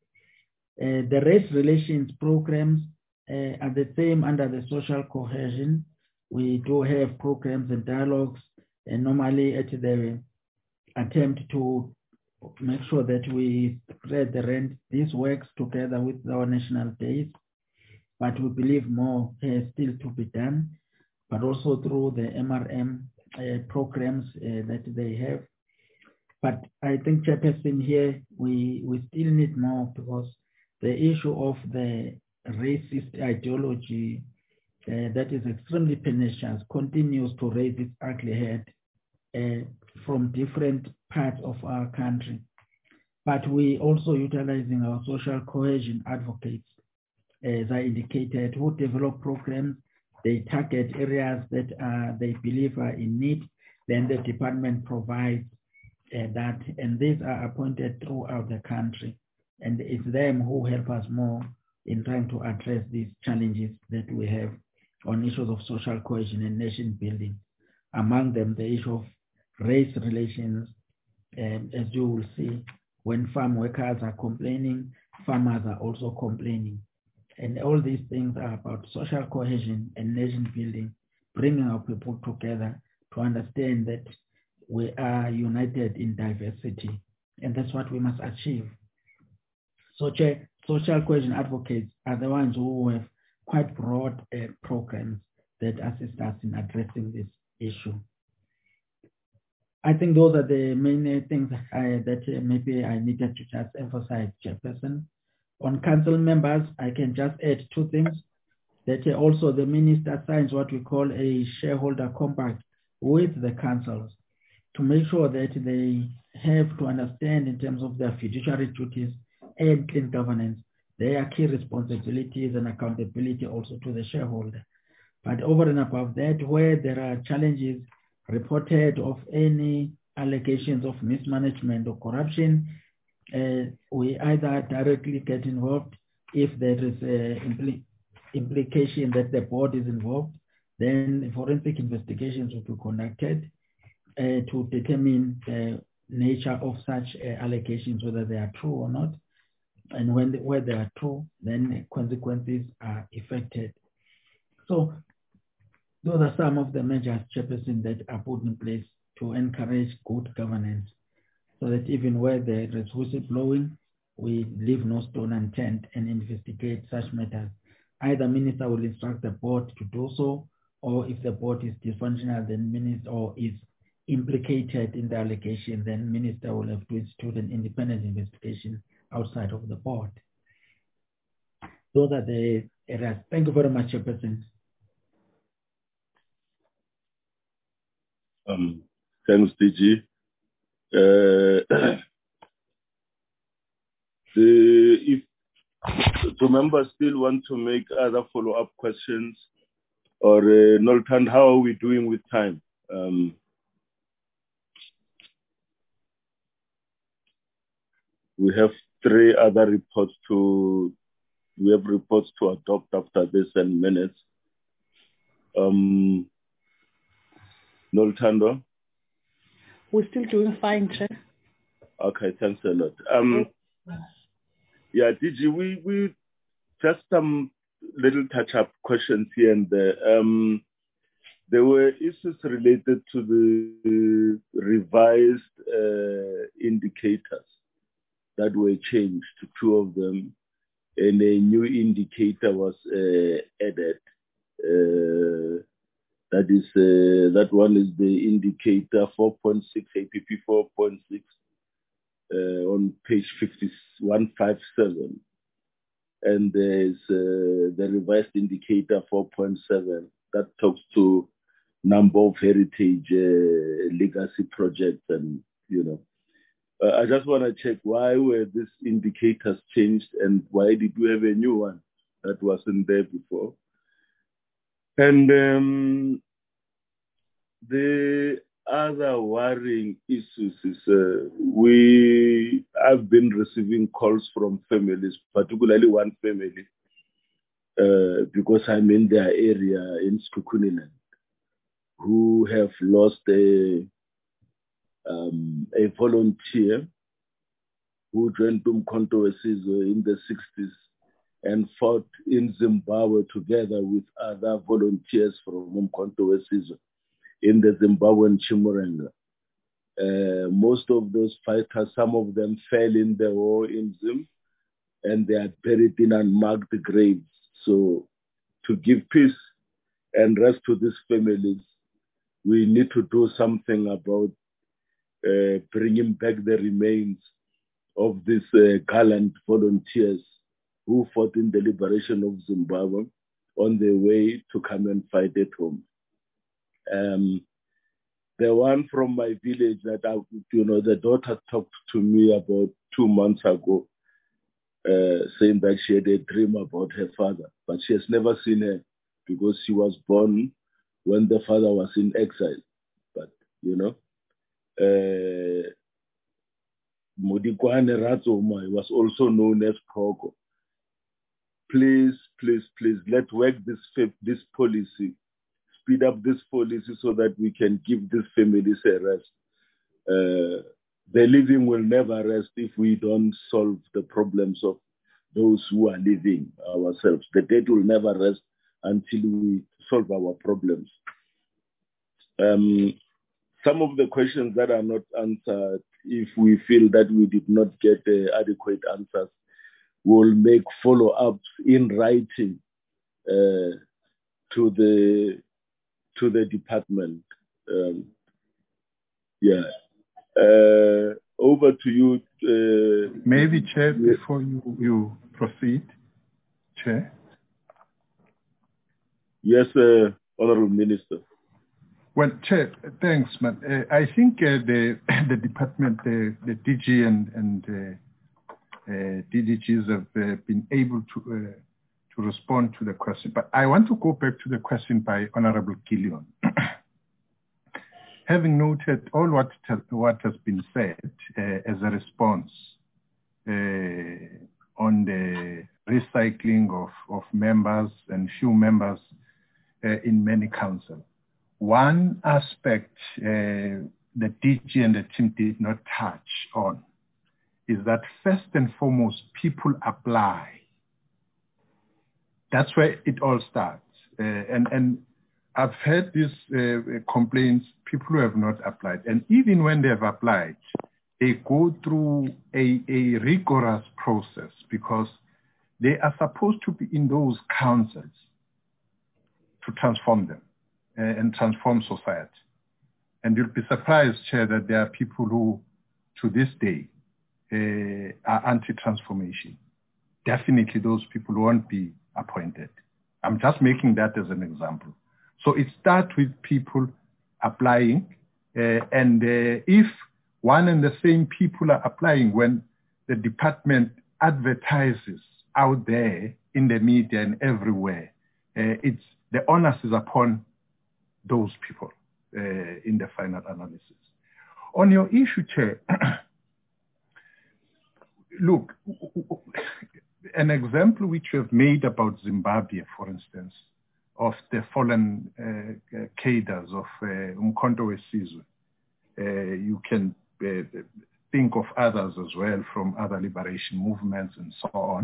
The race relations programs are the same under the social cohesion. We do have programs and dialogues, and normally at the attempt to make sure that we spread the rent. This works together with our national days, but we believe more is still to be done, but also through the MRM programs that they have. But I think, Chairperson, here we still need more, because the issue of the racist ideology that is extremely pernicious continues to raise its ugly head from different parts of our country. But we also utilizing our social cohesion advocates, as I indicated, who develop programs. They target areas that they believe are in need. Then the department provides that, and these are appointed throughout the country. And it's them who help us more in trying to address these challenges that we have on issues of social cohesion and nation building. Among them, the issue of race relations, as you will see, when farm workers are complaining, farmers are also complaining. And all these things are about social cohesion and nation building, bringing our people together to understand that we are united in diversity, and that's what we must achieve. So social cohesion advocates are the ones who have quite broad programs that assist us in addressing this issue. I think those are the main things that maybe I needed to just emphasize, Chairperson. On council members, I can just add two things. That also the minister signs what we call a shareholder compact with the councils to make sure that they have to understand in terms of their fiduciary duties and clean governance, their key responsibilities and accountability also to the shareholder. But over and above that, where there are challenges reported of any allegations of mismanagement or corruption, we either directly get involved. If there is an implication that the board is involved, then forensic investigations will be conducted to determine the nature of such allegations, whether they are true or not. And where they are true, then consequences are effected. So those are some of the measures, Chairperson, that are put in place to encourage good governance, so that even where there is whistleblowing, we leave no stone unturned and investigate such matters. Either minister will instruct the board to do so, or if the board is dysfunctional, then minister or is implicated in the allegation, then minister will have to institute an independent investigation outside of the board. Those are the areas. Thank you very much, Chairperson. Thanks, DG. If the members still want to make other follow-up questions, or Noltan, how are we doing with time? We have three other reports to adopt after this and minutes. Noltando? We're still doing fine, Chair. Okay, thanks a lot. Yeah, DG, we just some little touch-up questions here and there. There were issues related to the revised indicators that were changed to two of them, and a new indicator was added. That one is the indicator 4.6, APP 4.6, on page 157. And there's the revised indicator 4.7 that talks to number of heritage legacy projects, and I just want to check why were these indicators changed and why did we have a new one that wasn't there before? And the other worrying issues is I've been receiving calls from families, particularly one family, because I'm in their area in Skukuniland, who have lost a volunteer who joined Umkhonto weSizwe in the 60s and fought in Zimbabwe together with other volunteers from Umkhonto weSizwe in the Zimbabwean Chimurenga. Most of those fighters, some of them fell in the war in Zim, and they are buried in unmarked graves. So to give peace and rest to these families, we need to do something about bringing back the remains of these gallant volunteers who fought in the liberation of Zimbabwe on their way to come and fight at home. The one from my village that the daughter talked to me about 2 months ago, saying that she had a dream about her father, but she has never seen her because she was born when the father was in exile. But, Modikwane Ratsoma was also known as Koko. Please, please, please, let's work this policy, speed up this policy so that we can give these families a rest. The living will never rest if we don't solve the problems of those who are living ourselves. The dead will never rest until we solve our problems. Some of the questions that are not answered, if we feel that we did not get adequate answers, we'll make follow-ups in writing to the department. Over to you. Maybe, Chair, before you proceed, Chair. Yes, Honorable Minister. Well, Chair, thanks, man. I think the department, the DG and DDGs have been able to respond to the question. But I want to go back to the question by Honorable Gillion. Having noted all what has been said as a response on the recycling of members and few members in many councils, one aspect the DG and the team did not touch on is that first and foremost, people apply. That's where it all starts. And I've heard these complaints, people who have not applied. And even when they have applied, they go through a rigorous process because they are supposed to be in those councils to transform them and transform society. And you'll be surprised, Chair, that there are people who, to this day, are anti-transformation. Definitely those people won't be appointed. I'm just making that as an example. So it starts with people applying, and if one and the same people are applying, when the department advertises out there in the media and everywhere, it's the onus is upon those people in the final analysis. On your issue, Chair, look, an example which you have made about Zimbabwe, for instance, of the fallen cadres of Umkhonto weSizwe. You can think of others as well from other liberation movements and so on.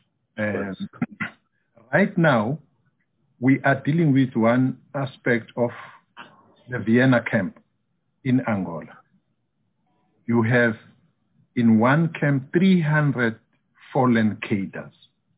Right now, we are dealing with one aspect of the Vienna camp in Angola. You have in one camp 300 fallen cadres.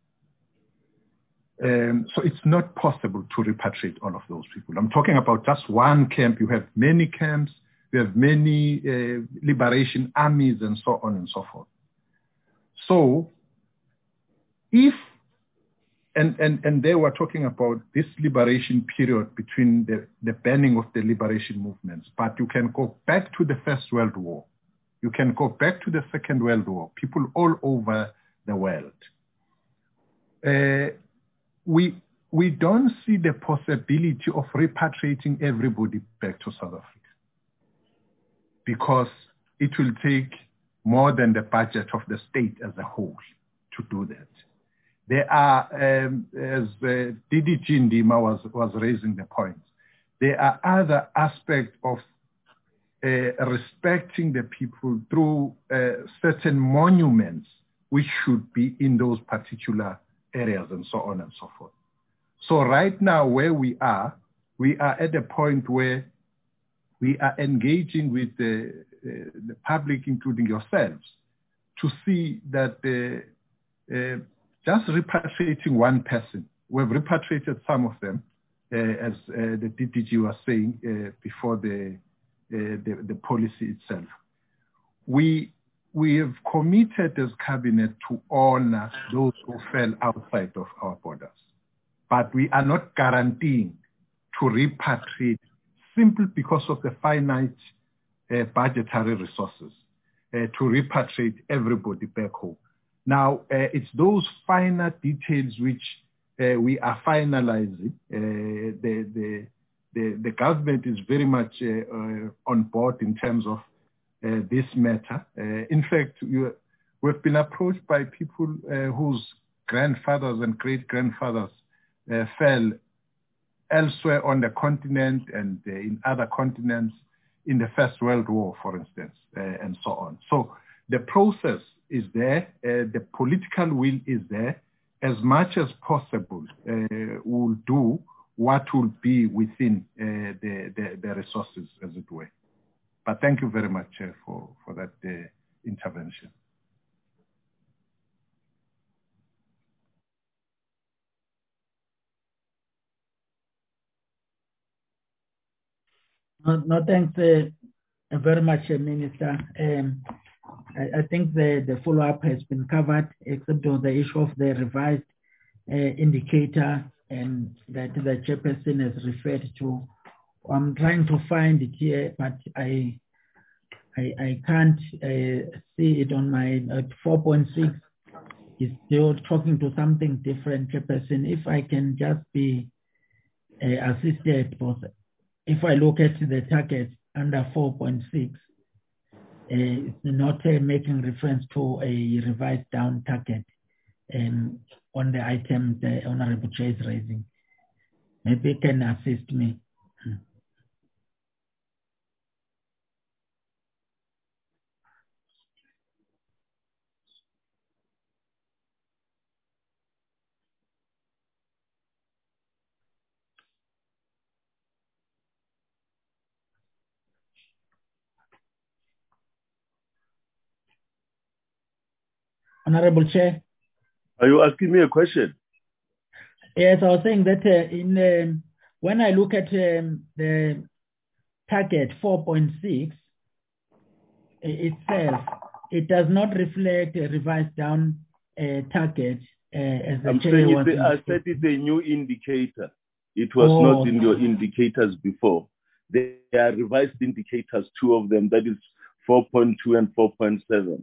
So it's not possible to repatriate all of those people. I'm talking about just one camp. You have many camps, you have many liberation armies and so on and so forth. So if and they were talking about this liberation period between the banning of the liberation movements. But you can go back to the First World War. You can go back to the Second World War. People all over the world. We don't see the possibility of repatriating everybody back to South Africa because it will take more than the budget of the state as a whole to do that. There are, as DDG Ndima was raising the point, there are other aspects of respecting the people through certain monuments which should be in those particular areas and so on and so forth. So right now where we are at a point where we are engaging with the public, including yourselves, to see that just repatriating one person, we've repatriated some of them, as the DDG was saying before the policy itself. We have committed as cabinet to honor those who fell outside of our borders, but we are not guaranteeing to repatriate simply because of the finite budgetary resources to repatriate everybody back home. Now, it's those finer details which we are finalizing. The government is very much on board in terms of this matter. In fact, we've been approached by people whose grandfathers and great-grandfathers fell elsewhere on the continent and in other continents in the First World War, for instance, and so on. So the process is there, the political will is there. As much as possible, we'll do what will be within the resources, as it were. But thank you very much for that intervention. No, thanks very much, Minister. I think the follow-up has been covered, except on the issue of the revised indicator and that the chairperson has referred to. I'm trying to find it here, but I can't see it on my 4.6. Is still talking to something different, chairperson. If I can just be assisted, both. If I look at the target under 4.6, it's not making reference to a revised down target on the item the Honorable Chair is raising. Maybe you can assist me. Honorable Chair. Are you asking me a question? Yes, I was saying that when I look at the target 4.6, it says it does not reflect a revised down target as the chair was. I said it's a new indicator. It was not in your indicators before. There are revised indicators, two of them, that is 4.2 and 4.7.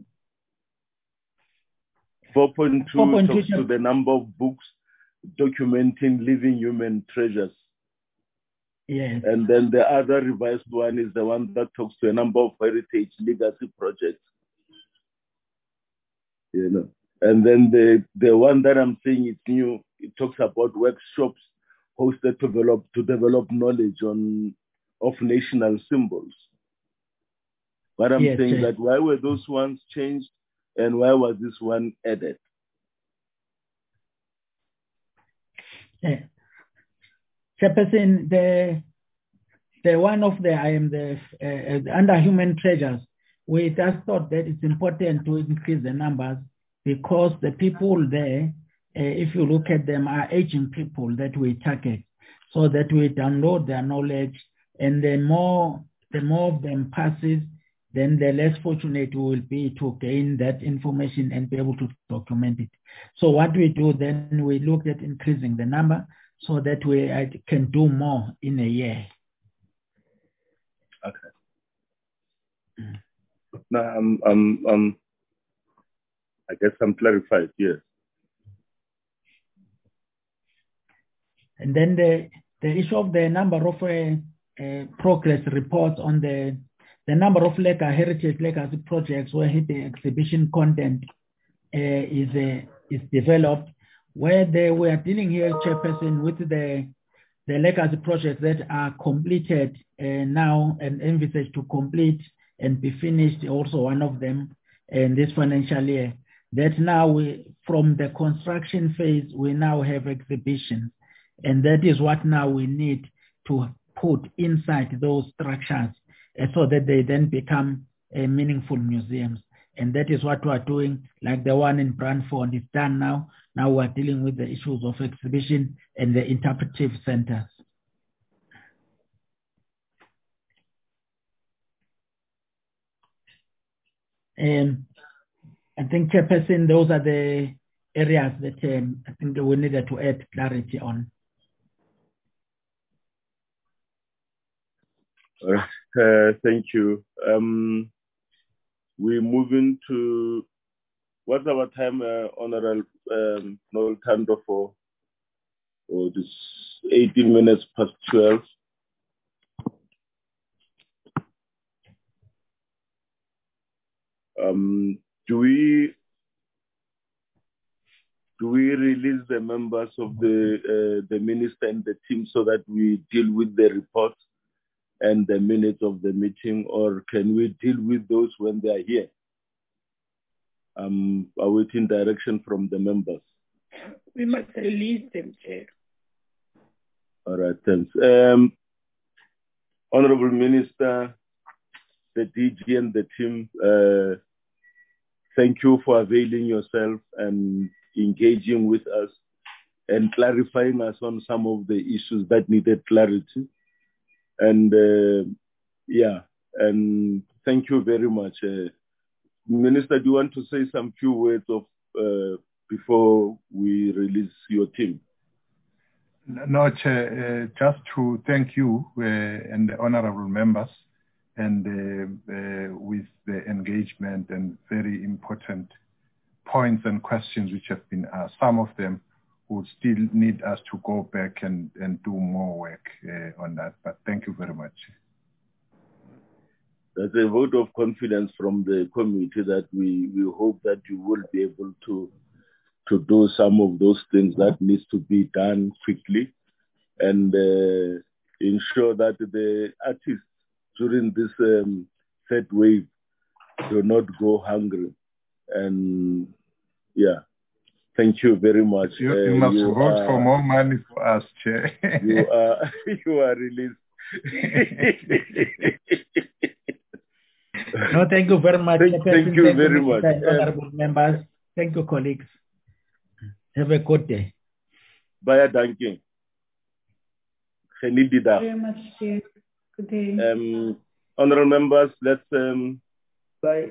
4.2 talks to the number of books documenting living human treasures. Yes. And then the other revised one is the one that talks to a number of heritage legacy projects. You know. And then the one that I'm saying is new, it talks about workshops hosted to develop knowledge of national symbols. But I'm saying that why were those ones changed? And why was this one added? Chairperson, the one of the under human treasures, we just thought that it's important to increase the numbers because the people there, if you look at them, are aging people that we target, so that we download their knowledge, and the more of them passes, then the less fortunate we will be to gain that information and be able to document it. So what we do then, we looked at increasing the number so that we can do more in a year. Okay. Now, I guess I'm clarified, yes. And then the issue of the number of progress reports on the number of heritage legacy projects where the exhibition content is developed, where we are dealing here, Chairperson, with the legacy projects that are completed now and envisaged to complete and be finished, also one of them in this financial year, that now from the construction phase, we now have exhibitions. And that is what now we need to put inside those structures so that they then become meaningful museums. And that is what we are doing, like the one in Brantford is done now. Now we are dealing with the issues of exhibition and the interpretive centers. I think, Chairperson, those are the areas that I think we needed to add clarity on. Thank you. We're moving to, what's our time, Honorable Noel Tando, for this 18 minutes past 12? Do we release the members of the minister and the team so that we deal with the reports and the minutes of the meeting, or can we deal with those when they are here? Awaiting direction from the members. We must release them, Chair. All right, thanks. Honorable Minister, the DG and the team, thank you for availing yourself and engaging with us and clarifying us on some of the issues that needed clarity. And and thank you very much. Minister, do you want to say some few words of before we release your team? No, Chair, just to thank you and the honorable members and with the engagement and very important points and questions which have been asked. Some of them would still need us to go back and do more work on that, but thank you very much. There's a vote of confidence from the committee that we hope that you will be able to do some of those things that needs to be done quickly and ensure that the artists during this third wave do not go hungry. And thank you very much. You must vote for more money for us, Chair. you are released. No, thank you very much. Thank you very much. Honorable members. Thank you, colleagues. Have a good day. Bye, thank you. Thank you very much, Chair. Good day. Honorable members, let's bye.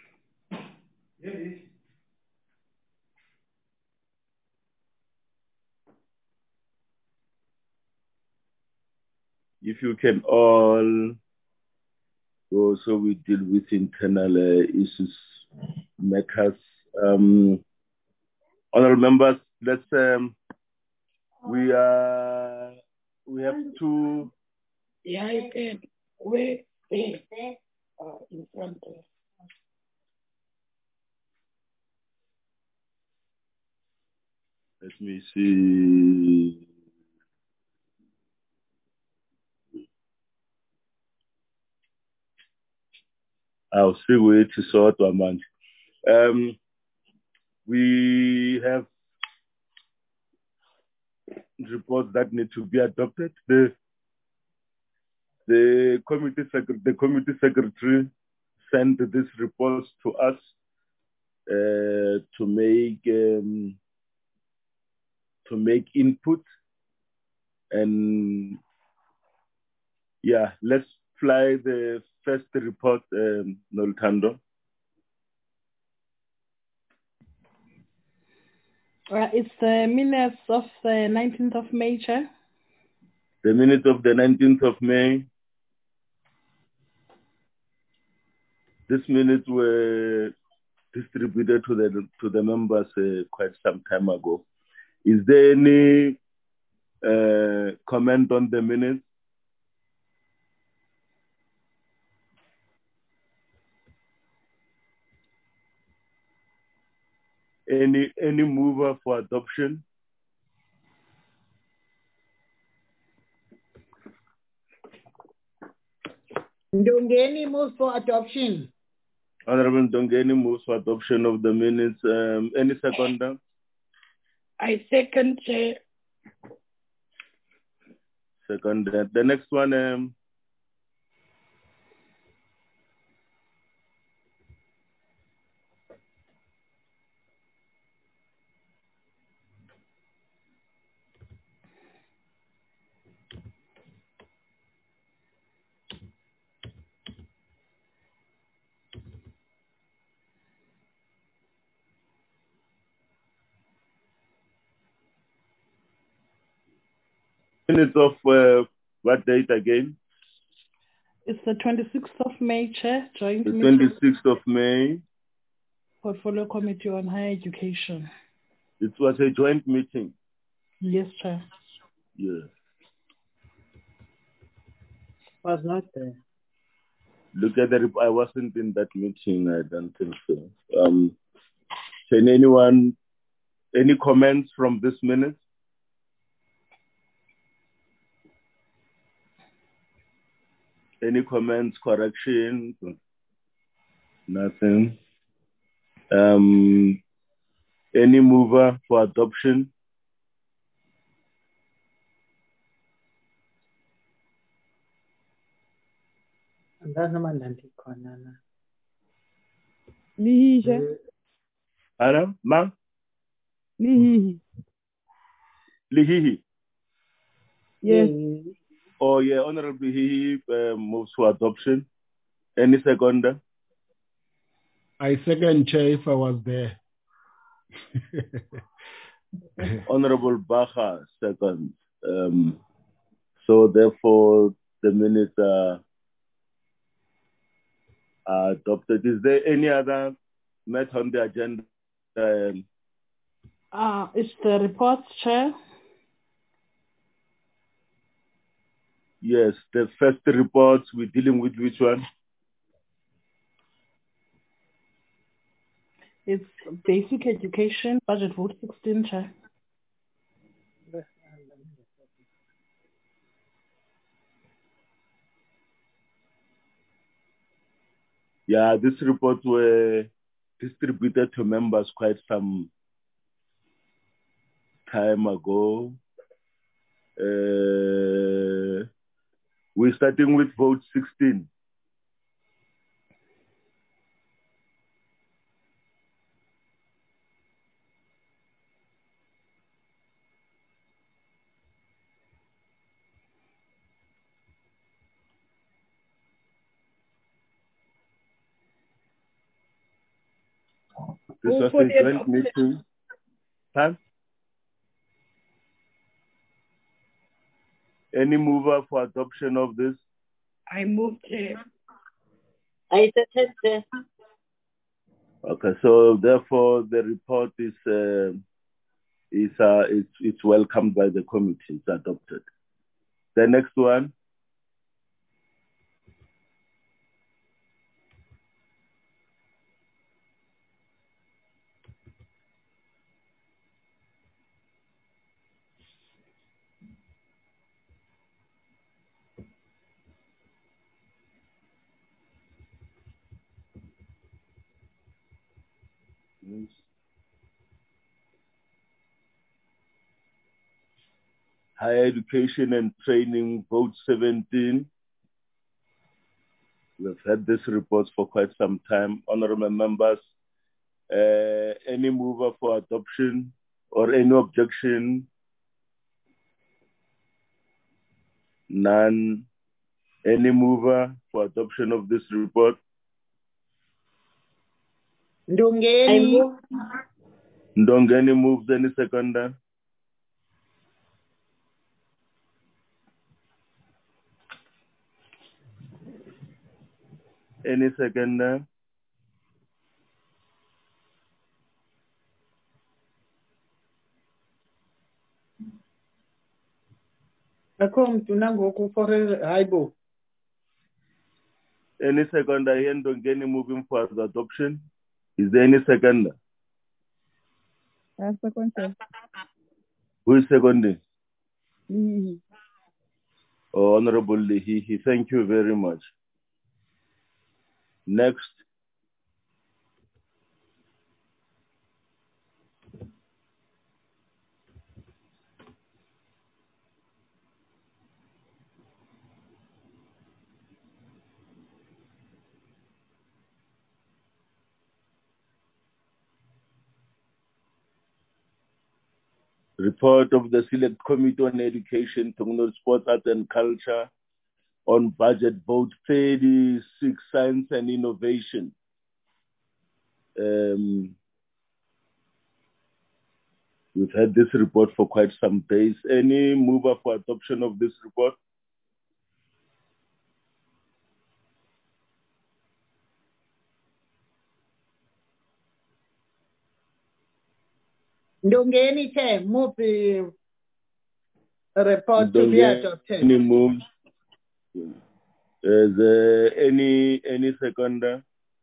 If you can all go so we deal with internal issues, matters. Honorable members, let's we have to. Yeah, you can. Wait. In front of. Let me see. I'll see where to sort one month. We have reports that need to be adopted. The committee secretary sent these reports to us to make input, and let's fly the first report, Nolthando. It's the minutes of the 19th of May, Chair. The minutes of the 19th of May. These minutes were distributed to the members quite some time ago. Is there any comment on the minutes? Any mover for adoption? Ndongeni moves for adoption. Honorable Ndongeni moves for adoption of the minutes. Any seconder? I second, Chair. Second. The next one. Minutes of what date again? It's the 26th of May, Chair. Joint the meeting. 26th of May. Portfolio Committee on Higher Education. It was a joint meeting. Yes, Chair. Yes. Was not there. Look at the. I wasn't in that meeting. I don't think so. Can anyone? Any comments from this minute? Any comments, corrections? Nothing. Any mover for adoption? Lihihi. Anna, ma? Lihihi. Lihihi. Yes. Oh yeah, Honorable Lihihi moves for adoption. Any seconder? I second, Chair, if I was there. Honorable Baha, second. So therefore, the minutes are adopted. Is there any other matter on the agenda? It's the reports, Chair. Yes, the first reports, we're dealing with which one? It's basic education, budget vote 16, Chair. Yeah, these reports were distributed to members quite some time ago. We're starting with vote 16. This was a joint meeting. Huh? Any mover for adoption of this? I move, Chair. I second, Chair. Okay, so therefore the report is it's welcomed by the committee. It's adopted. The next one. Higher education and training, vote 17. We've had this report for quite some time. Honorable members, any mover for adoption or any objection? None. Any mover for adoption of this report? Ndongeni. Ndongeni moves. Any seconder? Any seconder? Any seconder here? Ndongeni moving for the adoption? Is there any seconder? Second, sir. Who is seconding? Lihihi. Oh, Honorable Lihihi, thank you very much. Next. Report of the Select Committee on Education, Technology, Sports, Arts and Culture on budget vote 36, Science and Innovation. We've had this report for quite some days. Any mover for adoption of this report? Ndongeni Chair, move the report to be adopted. Any moves? Is there any seconder?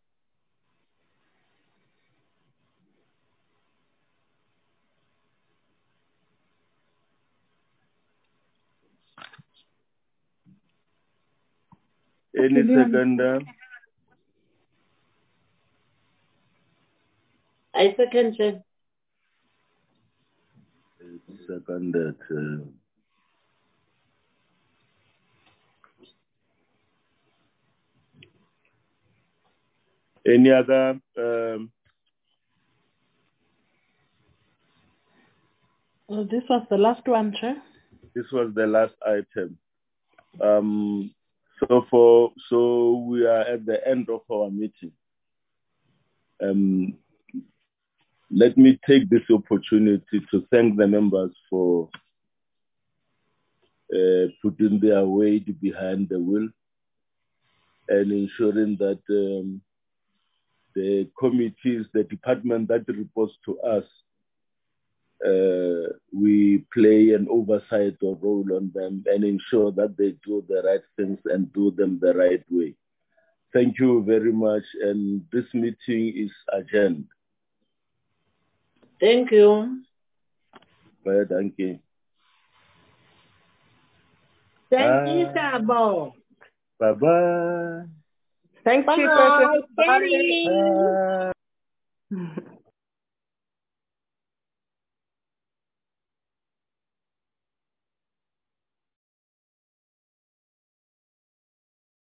Any seconder? I second, Chair. Seconded. Any other? This was the last one, Chair. This was the last item. So we are at the end of our meeting. Let me take this opportunity to thank the members for putting their weight behind the wheel and ensuring that the committees, the department that reports to us, we play an oversight or role on them and ensure that they do the right things and do them the right way. Thank you very much, and this meeting is adjourned. Thank you. Bye, thank you. Thank you, Sabo. Bye-bye. Thank you, Bye. President. Bye. Bye.